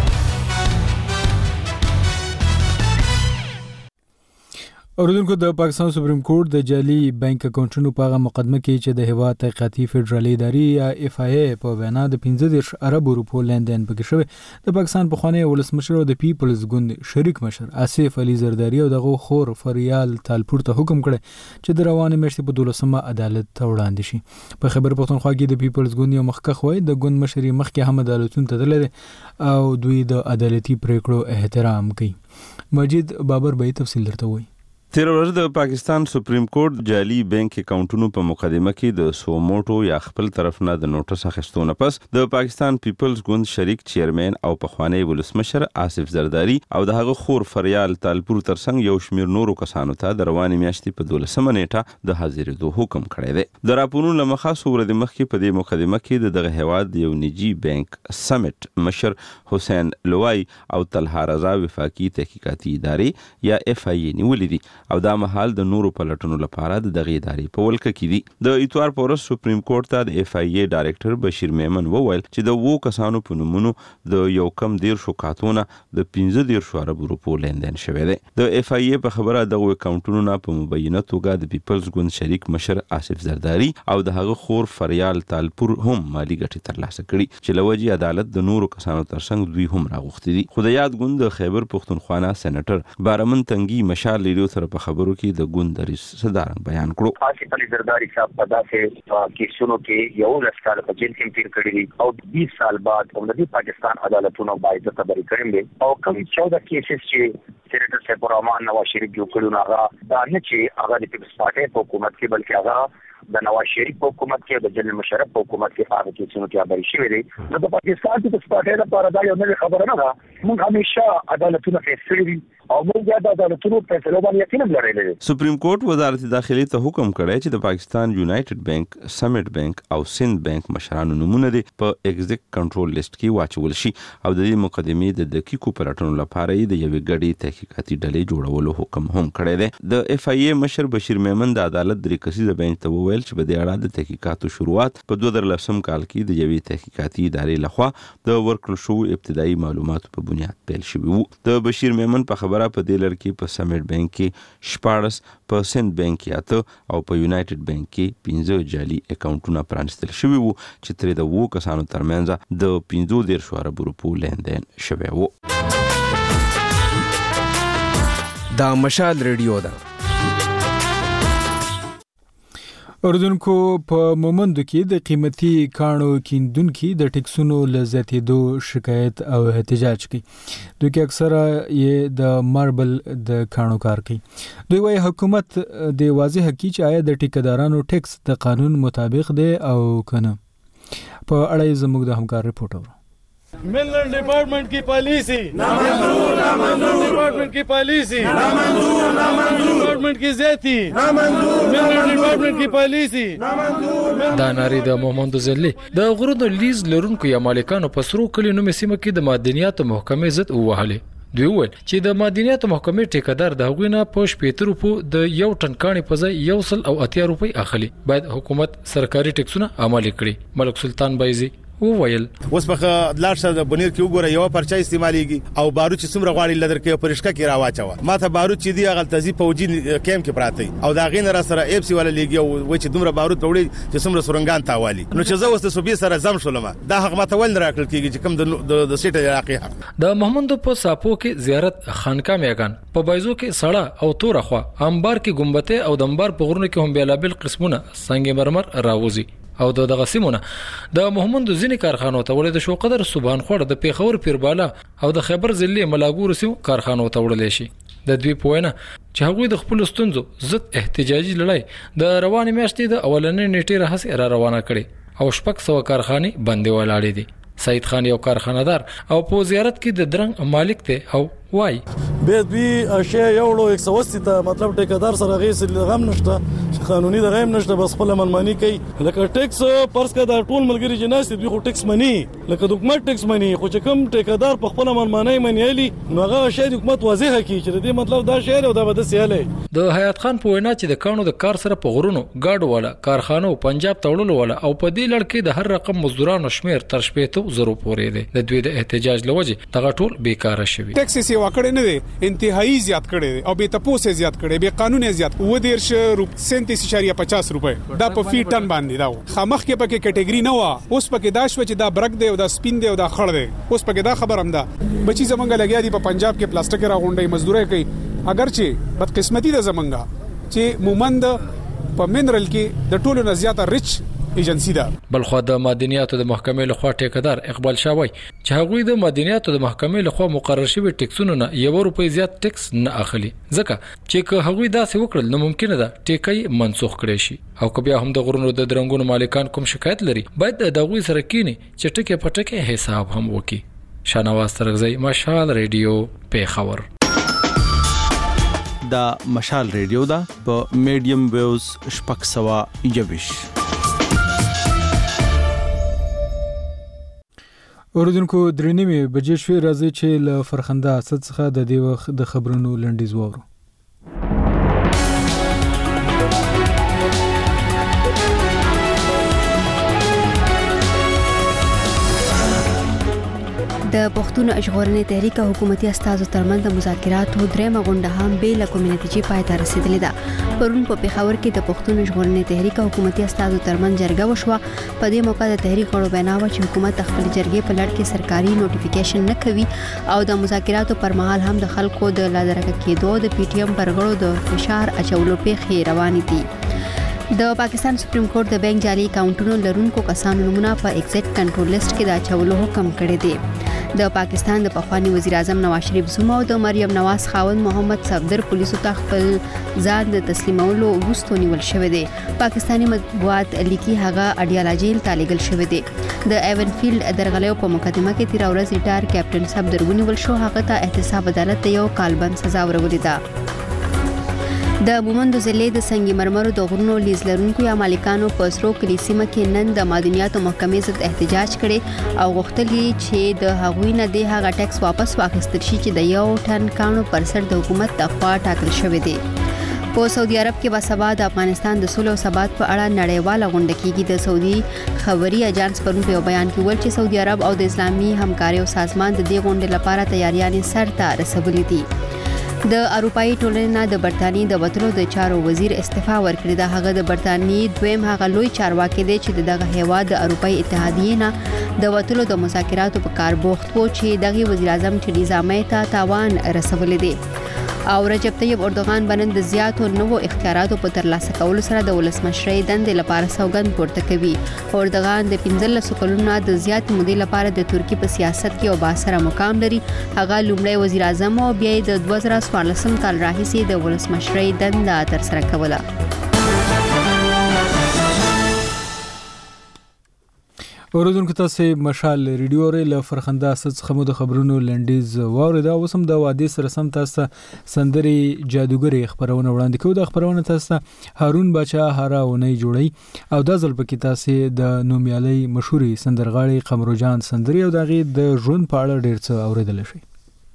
اوریدونکو د پاکستان سپریم کورټ د جعلي بانک اکاونټونو په هغه مقدمه کې چې د هیواد تحقیقاتي فدرالي ادارې یا اف آی ای په وینا د 15 ارب روپو لیندین پکې شوی. د پاکستان پخوانی ولسمشر او د پیپلز ګوند شریک مشر آصف علي زرداری او دغه خور فریال تالپور ته حکم کړی چې د روانې میاشتې په 12مه عدالت ته وړاندې شي. په خیبر پښتونخوا کې د پیپلز ګوند یو مخکښ وایي د ګوند مشر مخکې هم عدالتونو ته تللی او دوی د عدالتي پریکړو احترام کوي. مجید بابر به تفصیل درته وایي. تیر ورځ د پاکستان سپریم کورټ جعلي بانک اکاونټونو په مقدمه کې د سوموټو یا خپل طرف نه د نوټس اخیستو نه پس د پاکستان پیپلز ګوند شریک چیرمن او پخوانی ولسمشر آصف زرداری او د هغه خور فریال تالپور ترڅنګ یو شمیر نورو کسانو ته د روانې میاشتې په 12مه نیټه د حاضرېدو حکم کړی دی. د راپورونو له مخه څو ورځې مخکې په دې مقدمه کې د دغه هیواد یو نجی بانک سمټ مشر حسین لوای او طلحه رضا وفاقي تحقیقاتي ادارې یا اف آی ای نیولې دي او دا مهال د نورو پلټنو لپاره د دغه ادارې په ولکه کې دي. د اتوار په ورځ سپریم کورټ ته د اف ای ای ډایرکټر بشیر میمن وویل چې د 2 کسانو په نومونو د یو کم 10 کاتونه د 15 اربو روپو لیندین شوی دی. د اف ای ای په خبره دغه اکاونټونو نه په مبینه توګه د پیپلز ګوند شریک مشر آصف زرداری او د هغه خور فریال تالپور هم مالی ګټې ترلاسه کړي چې لوجي عدالت د نورو کسانو ترڅنګ دوی هم راغوښتي دي. خو د یاد ګوند د خیبر پښتونخوا سېنیټر بارمن تنګي مشال لیډیو سره په خبرو کې د ګوند رئیس صدارنګ بیان کړو. آصف علي زرداری صاحب په داسې کیسونو کې یو لسکاله په جیل کې تیر کړی دي او 20 سال بعد هم د پاکستان عدالتونو باید خبرې کړي دي او کوم 14 کیسز چې سېنیټر صاحب رحمان نواز شریف جو کړو هغه دا نه چې هغه د پیپلز پارټي په حکومت کې بلکې هغه د نواز شریف په حکومت کې د جنرال مشرف په حکومت کې هغه کیسونو کې خبرې شوې دي. نو د پاکستان پیپلز پارټي لپاره دا یو نوې خبره نه ده. موږ همیشه عدالتونه فیصله دي او موږ د عدالتونو فیصله باندې یقین لري. سپریم کورټ وزارت داخلي ته حکم کړی چې د پاکستان یونایټډ بانک، سمیټ بانک او سند بانک مشرانو نمونه دي په ایگزیک کنټرول لیست کې واچول شي او د دې مقدمې د دقیقو پلټنو لپاره د یوې ګډې تحقیقاتي ډلې جوړولو حکم هم کړی دی. د اف ای ای مشر بشیر میمن د عدالت د کسیزه بینچ ته وویل چې په دې اړه د تحقیقاتو شروعات په 2013 کال کې د یوې تحقیقاتي ادارې لخوا د ورکړل شوو ابتدایي معلوماتو په بنیاد پیل شوی وو. د بشیر میمن په خبره په دې لړ کې په سمیټ بانک کې 14 په سند بانک کې 8 او په یونایټډ بانک کې 15 جعلي اکاونټونه پرانستل شوي وو چې ترې د 2 کسانو ترمنځ د 15 اربو روپو لیندین شوی وو. دا مشال ریډیو ده. اردوونکو په مومندو کې د قیمتي کاڼو کیندونکو د ټیکسونو لزیاتېدو شکایت او احتجاج کوي. دوی کې اکثره یې د ماربل د کاڼو کار کوي. دوی وايي حکومت د واضح کی چې آیا د ټیکدارانو ټیکس د قانون مطابق دی او کنه. په اړه زموږ د همکار رپورټ اورو. Mineral department की पॉलिसी नामंजूर नामंजूर डिपार्टमेंट की पॉलिसी नामंजूर नामंजूर डिपार्टमेंट की ज़्यादती नामंजूर मिनरल डिपार्टमेंट की पॉलिसी नामंजूर. دا ناری د مومندو ځلې د غرونو لیز لرونکو یا مالکانو په سرو کلینو سیمه کې د معدنیاتو محکمې ضد ووهلې. دوی وویل چې د معدنیاتو محکمې ټیکدار د هغوی نه په 70 روپو د یو ټن کاڼي په ځای 180 روپۍ اخلي. باید حکومت سرکاري ټیکسونه عملي کړي. ملک سلطان بایزي وویل اوس په لاړ د بنیر کې وګوره یو پرچا استعماليږي او بارود چې څومره غواړي لدر کې پرشکا کې راواچو ما ته بارود چې دی هغه تزي فوجي کیم کې پراته او دا غین را سره اف سی ولا لګي او و چې دومره بارود وړي چې څومره سورنګان تاوالي نو چې زه وسته صوبې سره زم شولم دا حق ما ته ول راکړل کېږي چې کوم د سټ علاقې حق. د محمد په ساپو کې زیارت خانقاه میگان په بایزو کې سړه او تور خوا انبار کې ګمبته او د انبار په غرونو کې هم بیلابل قسمونه سنگ مرمر راوځي او دغه سیمونه د محمد ځینې کارخانو ته ولې د شو قدر سبحان خور د پیښور پیربالا او د خیبر ضلع ملاګور سیمو کارخانو ته وړل شي. د دوی په وینا چې هغوی د خپل ستونزو ضد احتجاجي لړۍ د روانې میاشتې د اولنې نیټې راهسې را روانه کړي او 600 کارخانې بندې ولاړې دي. سید خان یو کارخانه‌دار او په زیارت کې د درنګ مالک ته او وای به دوی اشیاء یوړو 180 ته مطلب ټیکدار سره غیس لغم نشته قانوني د غیم نشته بس خپل منمانی کوي لکه ټیکس پرس کا د ټول ملګری جناس دوی خو ټیکس منی لکه حکومت ټیکس منی خو چې کوم ټیکدار په خپل منمانی منیالي نو هغه شی د حکومت واضح کی چې دې مطلب دا شی او دا بده سیاله. د حیات خان په وینا چې د کانو د کار سره په غرونو گاډو والا کارخانو پنجاب تړلو والا او په دې لړ کې د هر رقم مزدورانو شمیر تر 70 زرو پورې دی. د دوی د احتجاج لوجه دغه ټول بیکاره شوی. ټیکس یې وکړ نه دی انتهایی زیات کړي او به تپوسه زیات کړي به قانون زیات و دیر ش 37.50 روپے دا په فی ټن باندې دا خامخ کې پکې کټګری نه و اوس پکې دا شو چې دا برګ دی او دا سپین دی او دا خړ دی اوس پکې دا خبر هم ده بچی زمونږ لګیا دي په پنجاب کې پلاستیک راغونډي مزدوري کوي اگر چې بد قسمتي ده زمونږه چې مومند په منرل کې د ټولو نه زیاته ریچ ایجنسی ده. بلخو د معدنیاتو د محکمې لخوا ټیکدار اقبال شاوی چې هغوی د معدنیاتو د محکمې لخوا مقرر شوی ټیکسونو نه 1 روپۍ زیات ټیکس نه اخلي ځکه چې که هغوی داسې وکړل نو ممکن ده ټیکي منسوخ کړي شي او که بیا هم د غرونو د درنګونو مالکان کوم شکایت لري باید د هغوی سره کینی چې ټکی په ټکی حساب هم وکړي. شانواز ترغزی مشال ریډیو پیښور. دا مشال ریډیو دا په میډیم ویوز شپږ سوه یویش. اوردونکو درنیمه بجې شوې راځي چې له فرخنده اسد څخه د دې وخت د خبرونو لنډیز وورو. د پښتون ژغورنې تحریک او حکومتي استازو ترمنځ د مذاکراتو درېمه غونډه هم بې له کومې نتیجې پای ته رسیدلې ده. پرون په پېښور کې د پښتون ژغورنې تحریک او حکومتي استازو ترمنځ جرګه وشوه. په دې موقع د تحریک غړو وینا وه چې حکومت خپل جرګې په لړ کې سرکاري نوټیفیکیشن نه کوي او د مذاکراتو پر مهال هم د خلکو د لادرکه کېدو د پی ټی ایم پر غړو د فشار اچولو پیښې روانې دي. د پاکستان سپریم کورټ د بانک جعلي اکاونټونو لرونکو کسانو نومونه په ایگزیټ کنټرول لیست کې د اچولو حکم کړی دی. د پاکستان د پخوانی وزیر اعظم نواز شریف زوم او د مریم نواز خاوند محمد صفدر پولیسو ته خپل ځان د تسلیمولو وروسته نیول شوی دی. پاکستانی مطبوعات لیکي هغه اډیالا جیل ته لیږل شوی دی. د ایونفیلډ درغلیو په مقدمه کې تیر ورځ ریټایر کیپټن صفدر ونیول شو. هغه ته احتساب عدالت ته یو کال بند سزا ورولې ده. د مومندو ضلع د سنگ مرمرو د غرونو لیز لرونکو یا مالکانو په سرو کلي سیمه کې نن د معدنیاتو محکمې ضد احتجاج کړي او غوښتل چې د هغوی نه د هغه ټیکس واپس واخیستل شي چې د 1 ټن کانو پر سر د حکومت لخوا ټاکل شوی دی. په سعودي عرب کې به سبا د افغانستان د سولې او ثبات په اړه نړیواله غونډه کیږي. د سعودي خبري اژانس پرون په بیان کې ویل چې سعودي عرب او د اسلامي همکارۍ سازمان د دې غونډې لپاره تیاریانې سر ته رسولې دي. د اروپאי ټولنې نه د برتانیې د وټلو د چارو وزیر استعفا ورکړې ده. هغه د برتانیې دویم هغه لوی چارواکي دی چې دغه هیواد د اروپאי اتحادیې نه د وټلو د مذاکراتو په کار بوخت وو چې دغه وزیر اعظم چې نظامي ته تاوان رسولې دي. او رجب طیب اردوغان باندې د زیاتو نوو اختیاراتو په ترلاسه کولو سره د ولسمشرۍ دندې لپاره سوګند پورته کوي. اردوغان د 15 کلونو د زیات مودې لپاره د ترکی په سیاست کې یو باثره مقام لري. هغه لومړی وزیر اعظم او بیا د 2014 کال راهیسې د ولسمشرۍ دنده ترسره کوله. اوریدونکو تاسو مشال ریډیو ری له فرخنده څخه مو د خبرونو لنډیز واورید. اوس هم د وادي سره سم تاسو سندري جادوګری خبرونه وړاندې کوو. د خبرونه تاسو هارون بچا هراونی جوړی او د ځل پکې تاسو د نومیالي مشهوري سندرغاړي قمر جان سندري او دغه د ژوند په اړه ډیر څه اوریدل شي.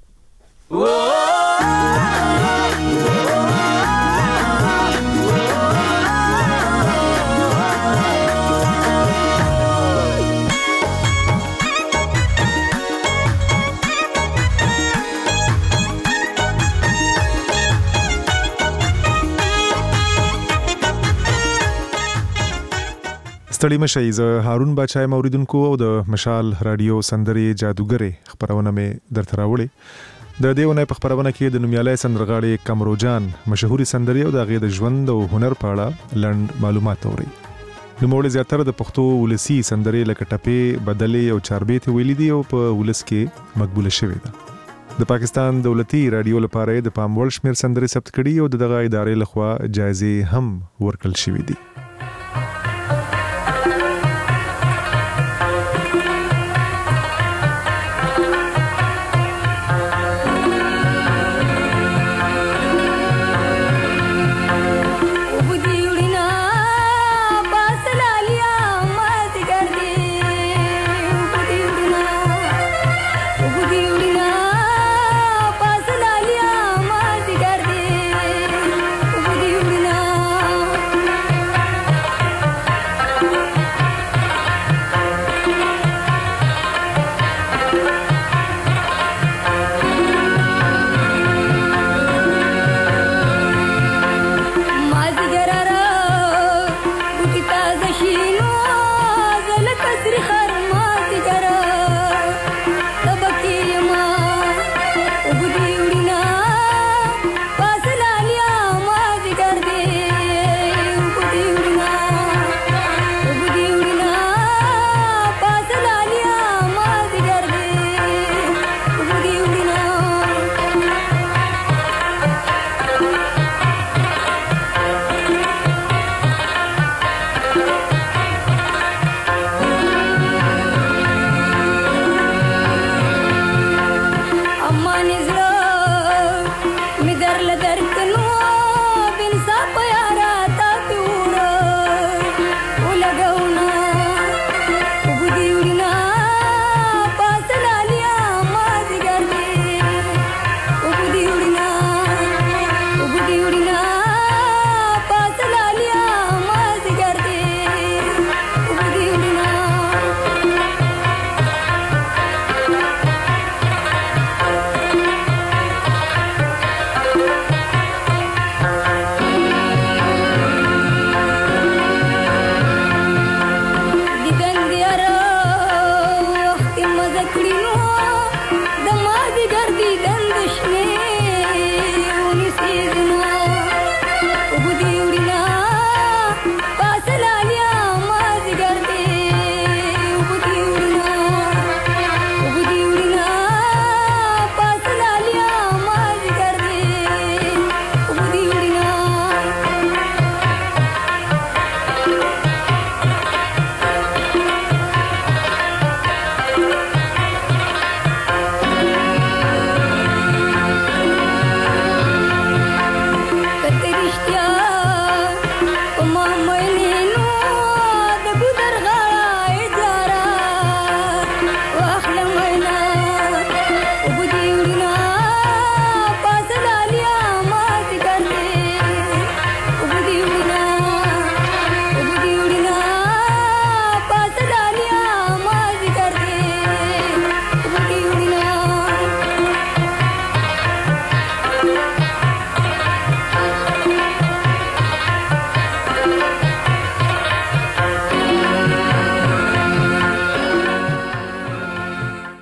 ستړي مشئ. زه هارون بچای موریدونکو او د مشال رادیو سندري جادوګری خبرونه مې درته راوړې. د دیونه په خبرونه کې د نومیالي سندرغاړي قمر جان مشهوري سندري او د غي د ژوند او هنر په اړه لند معلومات اوري. نوموړي زیاتره د پښتو ولسی سندري لکه ټپې بدلې او چاربېت ویلي دي او په ولس کې مقبوله شوې ده. د پاکستان دولتي رادیو لپاره د پام وړ شمیر سندري ثبت کړي او دغه ادارې لخوا جایزې هم ورکړل شوې دي.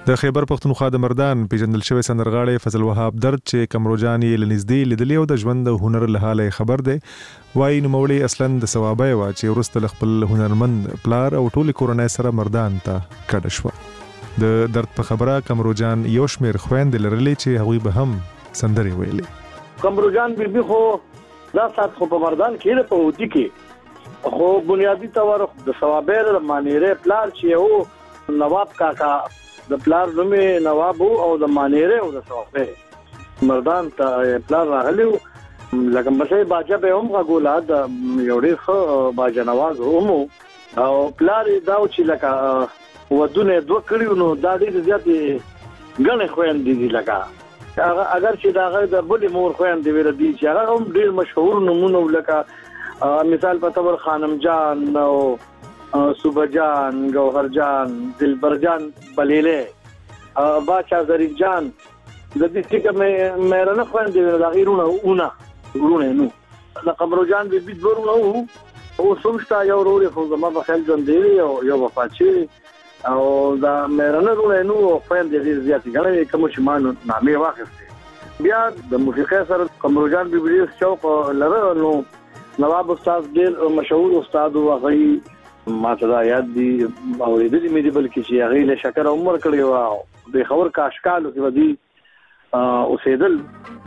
د خیبر پښتونخوا د مردان پیژندل شوی سندرغاړی فضل وهاب درد چې کمروجان یې لنږدې لیدلی او د ژوند د هنر له حاله خبر دی. وایي نوموړی اصلا د ثوابه وه چې وروسته خپل هنرمند پلار او ټولې کورنۍ سره مردان ته کډه شوه. د درد په خبره کمروجان یو شمېر خویندې لرلې چې هغوی به هم سندرې ویلې. کمروجان بیبي خو دا سات خو په مردان کې په هوتي کې خو بنیادی طور د ثوابه د مانیره پلار چې او نواب کاکا د پلار نومې نواب او د مانیره او د ثوابه مردان ته پلار راغلی لکه مسې باجا به هم غولا د یو ډېر ښه باجا نواز هم او پلار دا چې لکه ودونه دوه کړیو نو دا ډېر زیاتې غنې خويندې دي لکه اگر چې دا د بلې مور خويندې ور دي چې هغه هم ډېر مشهور نمونه لکه مثال په تور خانم جان او صوبه جان گوهر جان دلبر جان بلیله باچا ظریف جان د دې څخه مې نه خويندې دا غیرونه ورونه نو د قمروجان به بیت ورونه او سمشتا یو ورور خو زما په خیال ځان دی یو وفاچی او دا مېرنه ورونه نو خويندې دې زیاتې غړې کوم چې مان نامې واخیسته. بیا د موسیقي سره قمروجان به ډېر شوق لره نو نواب استاد ډېر مشهور استاد وغي ما ته دا یاد دي او دې مې دې بلکې چې هغه له شکر عمر کړی و د خبر کاشکالو کې ودی اوسېدل.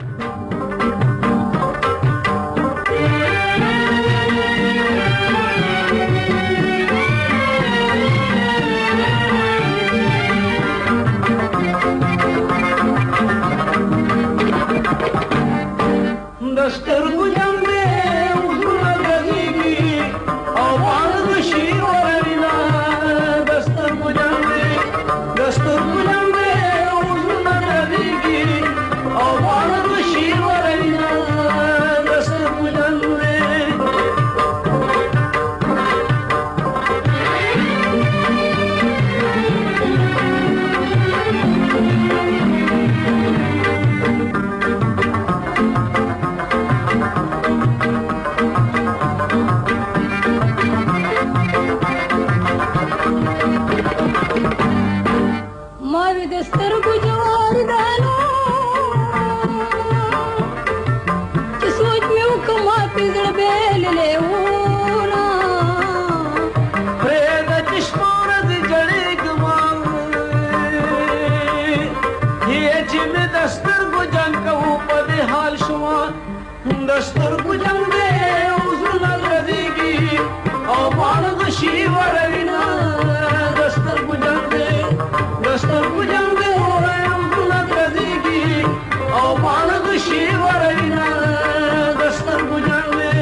دستر گجم دے حضور غزیگی آواز شیر ورنا دستر گجم دے حضور غزیگی آواز شیر ورنا دستر گجم دے دستر گجم دے حضور غزیگی آواز شیر ورنا دستر گجم دے حضور غزیگی آواز شیر ورنا دستر گجم دے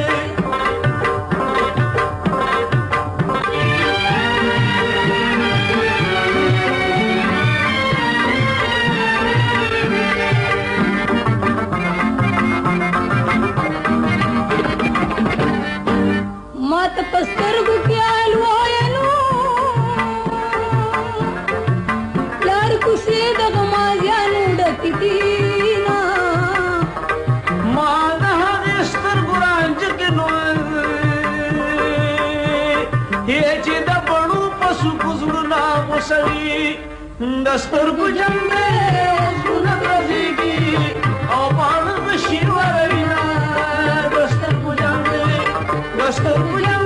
پسترګو کې الوایلو لار کوسې د غمازیانو ډکټینا ما د هغې سترګو رانجه کې نو چې د بڼو په سوکو زړونه وسړي د سترګو جم دی زړونه غځېږي او باڼه د شیر وروینه د سترګو جم دی د سترګو جم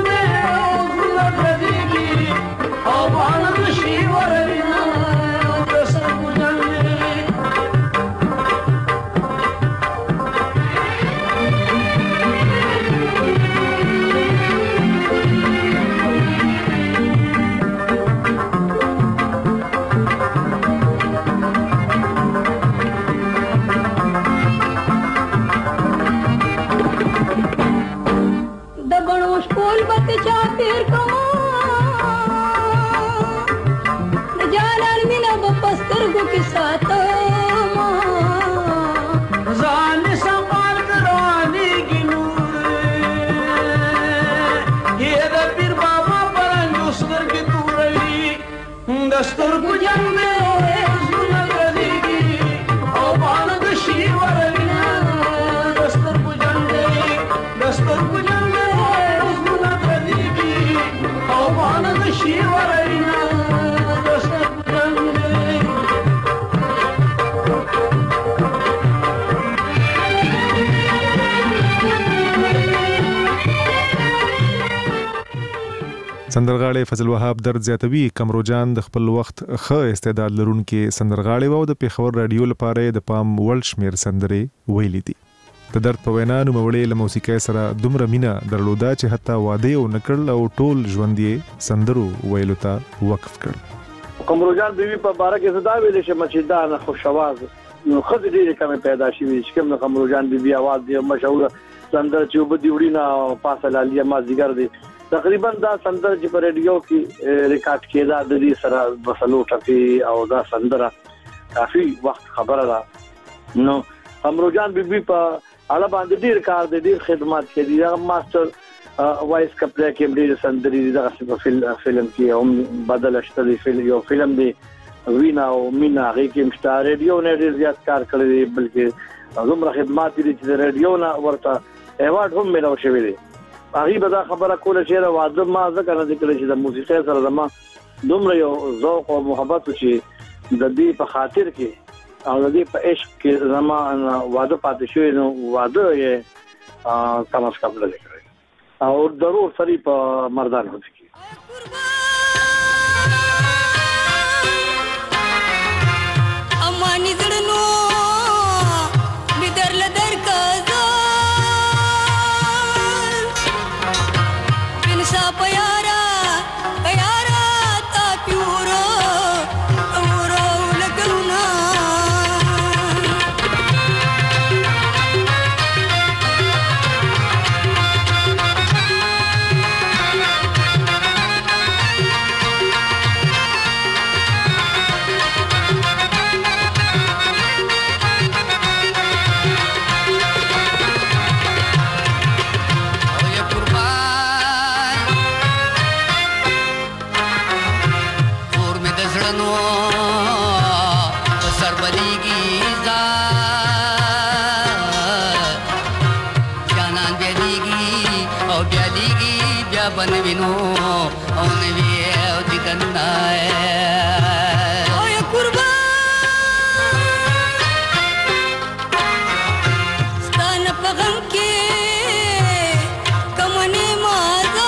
دستر گجم دے حضور غزیگی آواز شیر ورنا دستر گجم دے حضور غزیگی آواز شیر ورنا دستر گجم دے سندرغاړي فضل وهاب درد زیاتوي کمروجان د خپل وخت ښه استعداد لرونکي سندرغاړي وو د پیښور رادیو لپاره د پام وړ شمیر سندرې ویلي دي. د درد په وینا نوموړی له موسیقۍ سره دومره مینه درلوده چې حتی واده یې ونه کړل او ټول ژوند یې سندرو ویلو ته وقف کړ. کمروجان بیبي په باره کې زدا ویلې چې مچدا نه خوشواز نو خځې ډېرې کمې پیدا شوې چې کوم د کمروجان بیبي आवाज دی مشهور سندر چې وبدي وړینا پاسه لالیه ما زیګر دی تقریبا دا سندر چې په ریډیو کې ریکارډ کېدا د دې سره بسلو ټپي او دا سندره کافي وخت خبره ده. نو کمروجان بیبي په اړه باندې ډیر کار دی ډیر خدمات کوي دا ماستر وایس کپل کې ډیر سندري دا فلم کې هم بدل شته دی یو فلم دی وینا او مینا کې مشتا ریډیو نه ډیر زیات کار کړی بلکې زموږ خدمات دي چې ریډیو نه ورته ایوارډ هم ملو شوی دی. هغه به دا خبره کوله چې واده ما ځکه نه ذکر چې د موسیقۍ سره زما دومره یو ذوق او محبت چې د دې په خاطر کې او د دې په عشق کې زما واده پاتې شوی نو واده یې کم از کم لږ کړی او ضرور سری په مردان هوځي امانی زړنو بدر لدر کا پیارا پیارا تا پیورو اورو لګونا बनविनो औन वियो दिगन्नाए ओए कुर्बान स्तान पगम के कमने माजा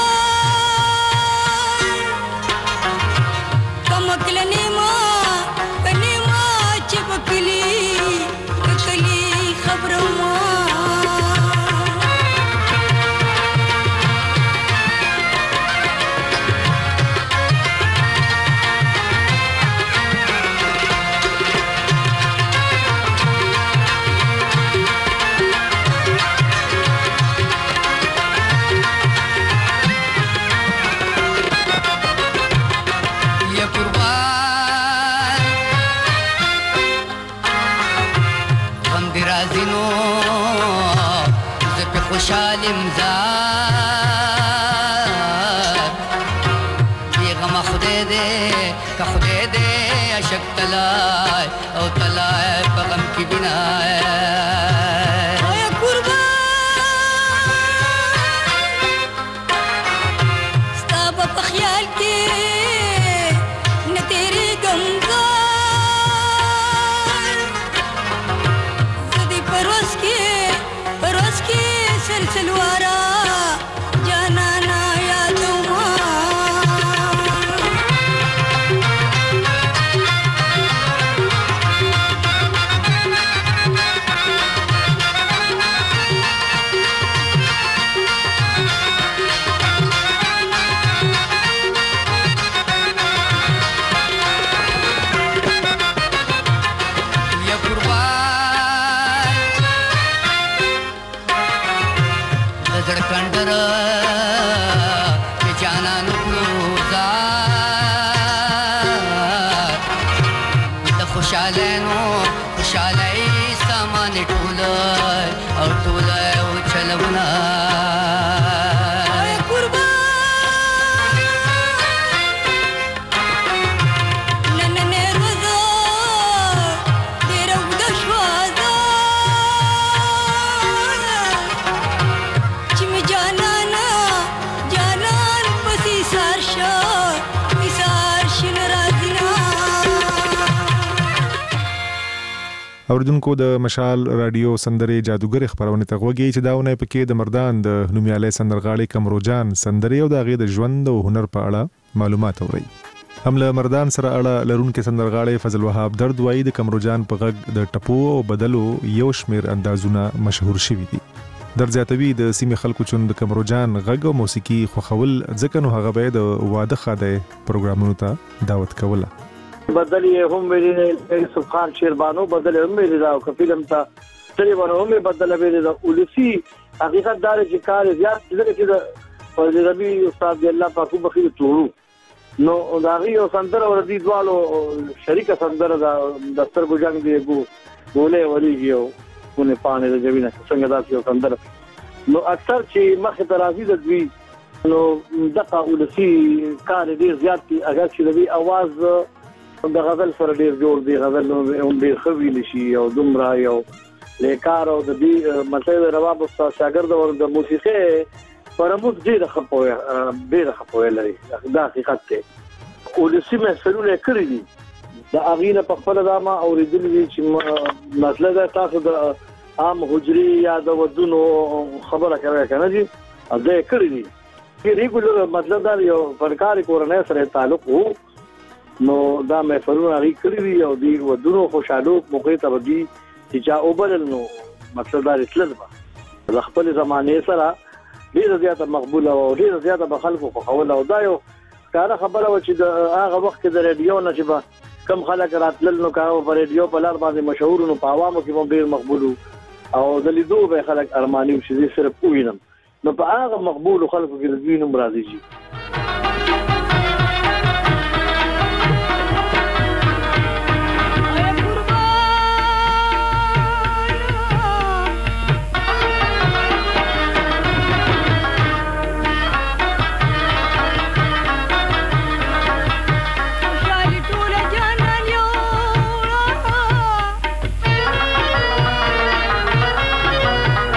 कमकलने मा कने मा चिपकली कली खबरों شالم زار بیغم خدای دے کا خدای دے اشک تلائے او تلائے پغم کی بنائے اوہ قربان ستابا پخیال کے نہ تیرے گمزار زدی پروس کے سلسلوارا جانا نا یادوں اوریدونکو د مشال رادیو سندرې جادوګر خبرونه ته غوږی چې داونه پکې د مردان د نومیاله سندرغاړي کمروجان سندرې او د غي د ژوند او هنر په اړه معلومات اوري. هم له مردان سره اړه لرونکو سندرغاړي فضل وهاب درد وایي د کمروجان په غږ د ټپو او بدلو یو شمیر اندازونه مشهور شوي دي. در زیاتوي د سیمې خلکو چون د کمروجان غږ او موسیقي خوښول ځکه نو هغه به د واده خاده پروګرامونو ته دعوت کوله. بدلی هم ویلی یوسف خان شیربانو بدلی هم ویلی دا او فلم ته تقریبا هم بدله ویلی دا ولسی حقیقت دار چې کار زیات دغه کې د فضل ربی استاد الله پاکو بخیر تورو نو دا غي او سندره ور دي دوالو شریک سندره دا دستر ګجنګ دی ګولې ولېږي او ونه پانه د جوینه څنګه دا یو سندره نو اکثر چې مخ ترازی د دوی نو دغه ولسی کار ډیر زیات دي اگر چې د اواز د غزل سره ډیر جوړ دی غزل هم ډیر خوي لشي او دومره یو لیکار او د دې مطلب رباب استاد شاګرد او د موسیقي پرموت ډیر خپوي لري دا حقیقت دی او د سیمه سلوله کړی دي د اغینه په خپل دامه او ریدلې چې مسله دا تاسو د عام حجري یا د ودونو خبره کوي کنه دي دا کړی دي چې ریګولر مطلب دا یو فنکار کورنۍ سره تعلق وو نو دا مې فرونه غي کړی دی او دی ودونو خوشاله موقع ته ودی چې چا اوبل نو مقصد دا رسل به خپل زمانه سره ډیر زیاته مقبوله او ډیر زیاته به خلکو خو خول او دا یو کار خبره و چې د هغه وخت کې د ریډیو نه چې کم خلک راتلل نو کارو پر ریډیو په لار باندې مشهور نو په عوامو کې هم ډیر مقبول او د لیدو به خلک ارماني شي صرف وینم نو په هغه مقبول خلکو کې د وینم راځي شي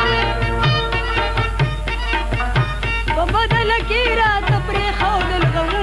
بدل کی رات پر خود الغم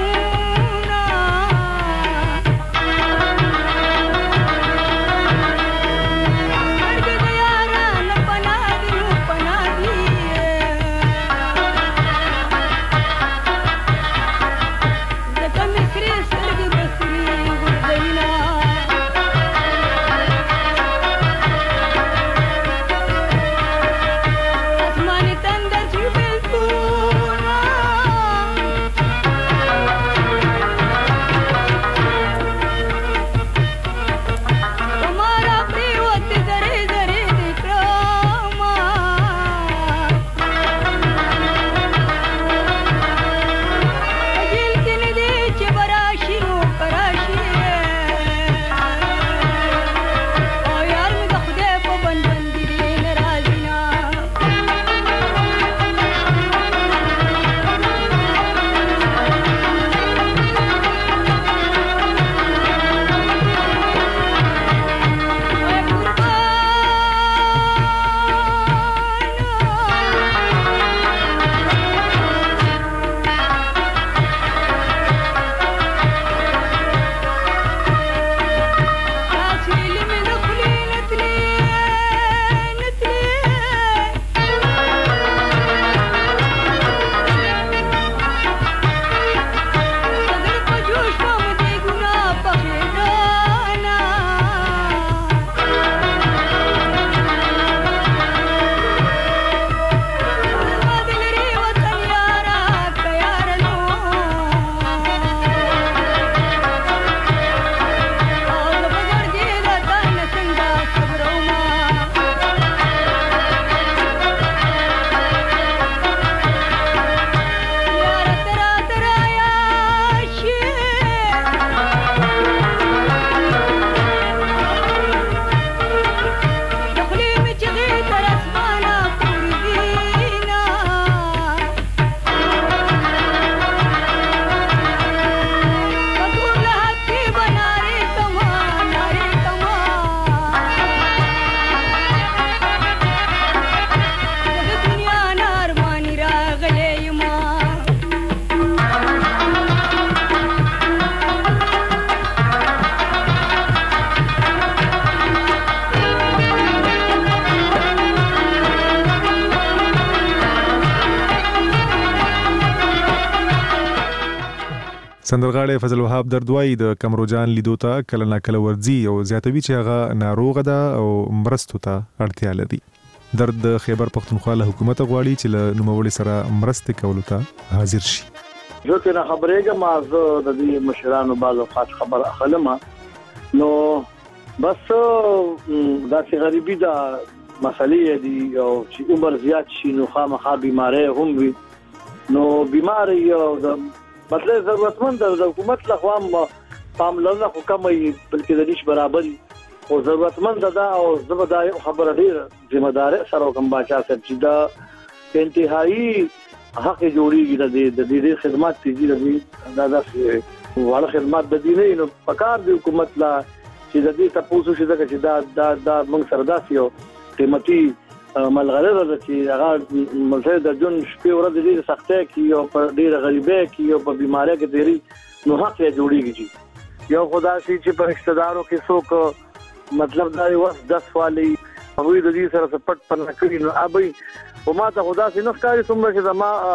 سندرغاړی فضل وهاب دردوای د کمروجان لیدو ته کله ناکله ورځي او زیاتوي چې هغه ناروغه ده او مرستو ته اړتیا لري. درد د خیبر پښتونخوا له حکومت غواړي چې له نوموړي سره مرستې کولو ته حاضر شي. زه ته خبرېږم ما زه د دې مشرانو بعض اوقات خبر اخلم نو بس دا چې غریبي دا مسلې دي او چې عمر زیات شي نو خامخا بیماری هم وي نو بیماری او مطلب ضرورتمند د حکومت لخوا پاملرنه خو کمه بلکې د دې برابرۍ او ضرورتمند ده او زبردای خبره ډیره ذمہ دار سره کوم باچا صاحب چې دا انتهایی حق جوړیږي د دې خدمات تیزی دا وړ خدمات د دې نه نو پکار دی حکومت لا چې د دې تاسو چې دا موږ سره داسي او قیمتي ملغلره ده چې هغه ملته د جون شپې ورځې ډېر سختۍ کې او په ډېر غریبۍ کې او په بیماری کې ډېری نو حق یې جوړیږي یو خدا سي چې په رشتہ دارو کې څوک مطلب دا یو 10 والی هغه د دې سره پټ پنه کړی نو ابي او ما ته خدا سي نو ښکاري څومره چې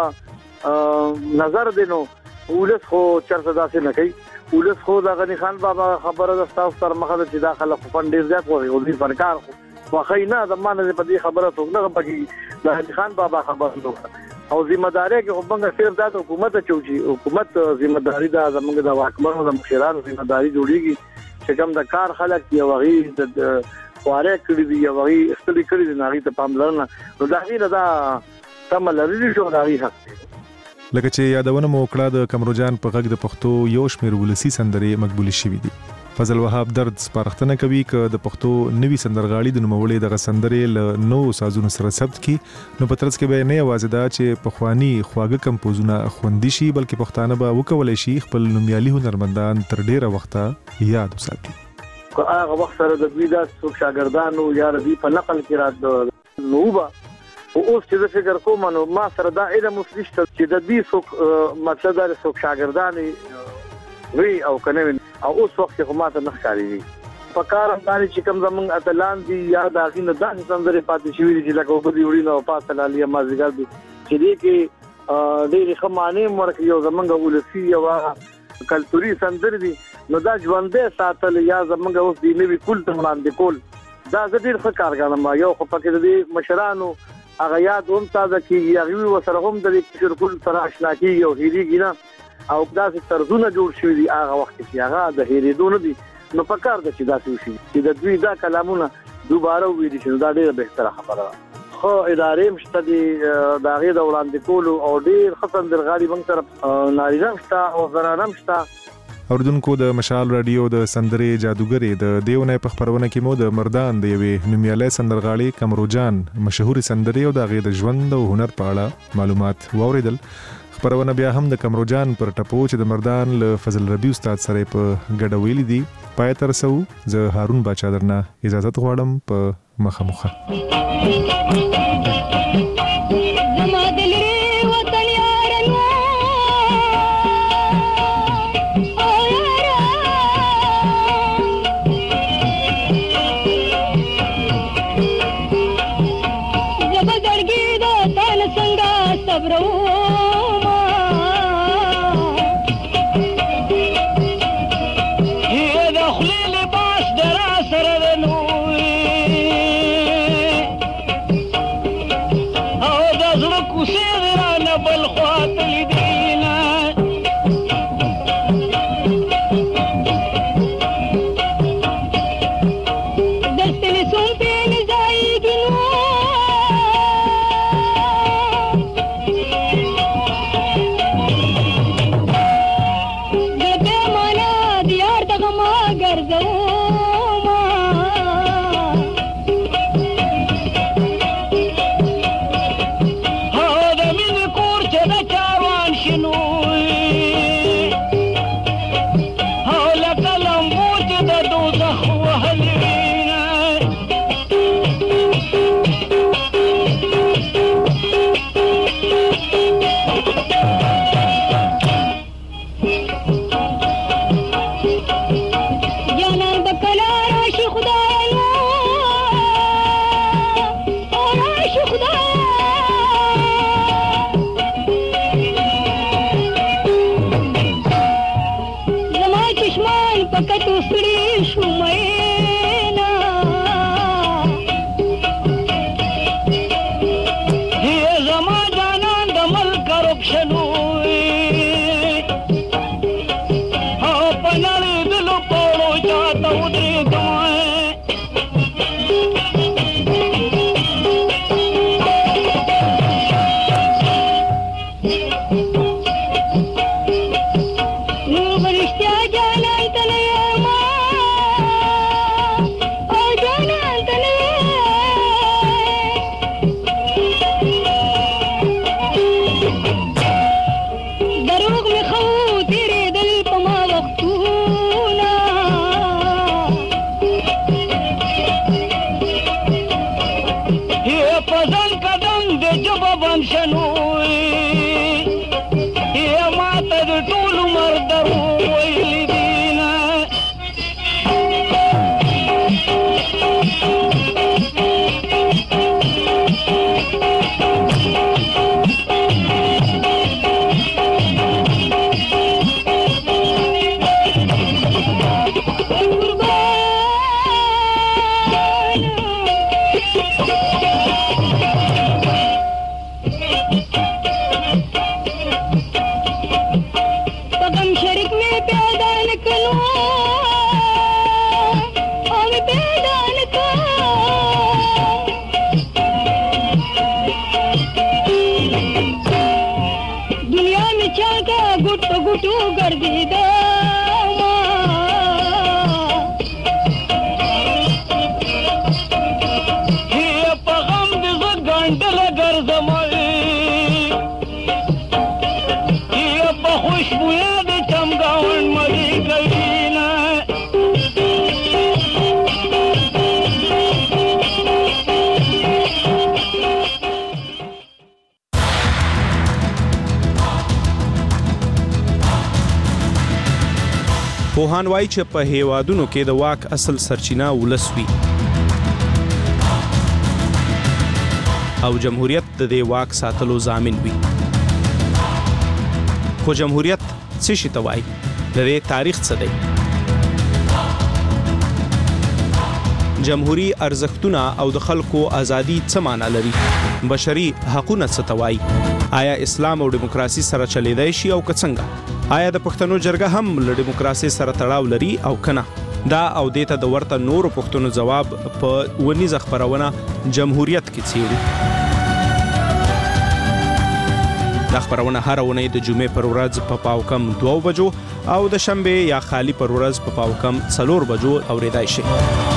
زما نظر دینو ولس خو چرته داسې نه کوي ولس خو د غنی خان بابا خبره د تاسو تر مخه چې داخله خو فند ډیر زیات وي او دې فرکار واخی نه د مانه په دې خبره څوک نه پکې د غنی خان بابا خبره او ذمہ داری کې وبنګ صرف د حکومت چوچی حکومت ذمہ داری دا زموږ د حکومت د مشرانو ذمہ داری جوړیږي چې کوم د کار خلک دی وغي د خواره کړی دی وغي استلی کړی دی ناغي ته پاملرنه نو دا غیر دا تم لري شو ناغي حق لکه چې یادونه مو کړه د کمروجان په غږ د پښتو یو شمېر ولسی سندرې مقبول شوې دي. فضل وهاب درد سپارښتنه کوي چې د پښتو نوي سندرغاړي د نوموړي د سندرې له نو سازونو سره ثبت کی نو په ترڅ کې به نه یوازې دا چې په خواني خواږه کمپوزونه خوندي شي بلکې پښتانه به وکولای شي خپل نومیالي هنرمندان تر ډیره وخته یاد وساتي. هغه وخت سره د دوی د شاګردانو یا د په نقل کې را نوبه او اوس چې د فکر کوم نو ما سره دا علم مسلشت چې د دې څوک مطلب دا څوک شاګرداني وی او کنه او اوس وخت کې کومه نه ښکاري په کار باندې چې کوم زمونږ اتلان دي یا د غینه داسې سندرې پاتې شوې دي چې لکه په دې وړي نو پاسه لالي ما زګر دي چې دې کې ډېر خمانه مرکه یو زمونږ ولسی او کلتوري سندرې دي نو دا ژوندې ساتل یا زمونږ اوس دی نوی کلتور باندې کول دا ډېر ښه کار غواړم یو خو پکې دې مشرانو هغه یاد هم تازه کیږي هغه وسره هم د کلتور کول سره آشنا کیږي او هیریږي نه او داسې طرزونه جوړ شوي دي هغه وخت کې هغه د هېرېدو نه دي نو پکار ده چې داسې وشي چې د دوی دا کلامونه دوباره وویل شي دا ډېره بهتره خبره ده خو ادارې مشته دي د هغې د وړاندې کولو او ډېر ښه سندرغاړي موږ سره نارینه مشته او زنانه مشته. اوریدونکو د مشال رادیو د سندرې جادوګرې د دیونه په خبرونه کې مو د مردان د یوې نومیالي سندرغاړي کمروجان مشهوري سندرې او د هغې د ژوند او هنر په اړه معلومات واوریدل. خبرونه بیا هم د کمروجان پر ټپو چې د مردان له فضل ربی استاد سره په ګډه ویلي دي پای تر سو زه هارون باچا درنه اجازه غواړم په مخه بخشنوي پنړې دلو پړو چاته ودرېدم پوهان وایي چې په هیوادونو کې د واک اصل سرچینه ولس وي او جمهوریت د دې واک ساتلو ضامن وي. خو جمهوریت څه شي ته وایي؟ د دې تاریخ څه دی؟ جمهوری ارزښتونه او د خلکو ازادي څه معنا لري؟ بشري حقوقونه څه ته وایي؟ آیا اسلام او دیموکراسي سره چلیدای شي او که څنګه؟ آیا د پښتنو جرګه هم له دیموکراسي سره تړاو لري او کنه؟ دا او دیته د ورته نورو پښتنو جواب په ونیزه خبرونه جمهوریت کې څیړو. دا خبرونه هر اونۍ د جمعې پر ورځ په پاوکم 2 بجو او د شنبه یا خالی پر ورځ په پاوکم 4 بجو اوریدای شي.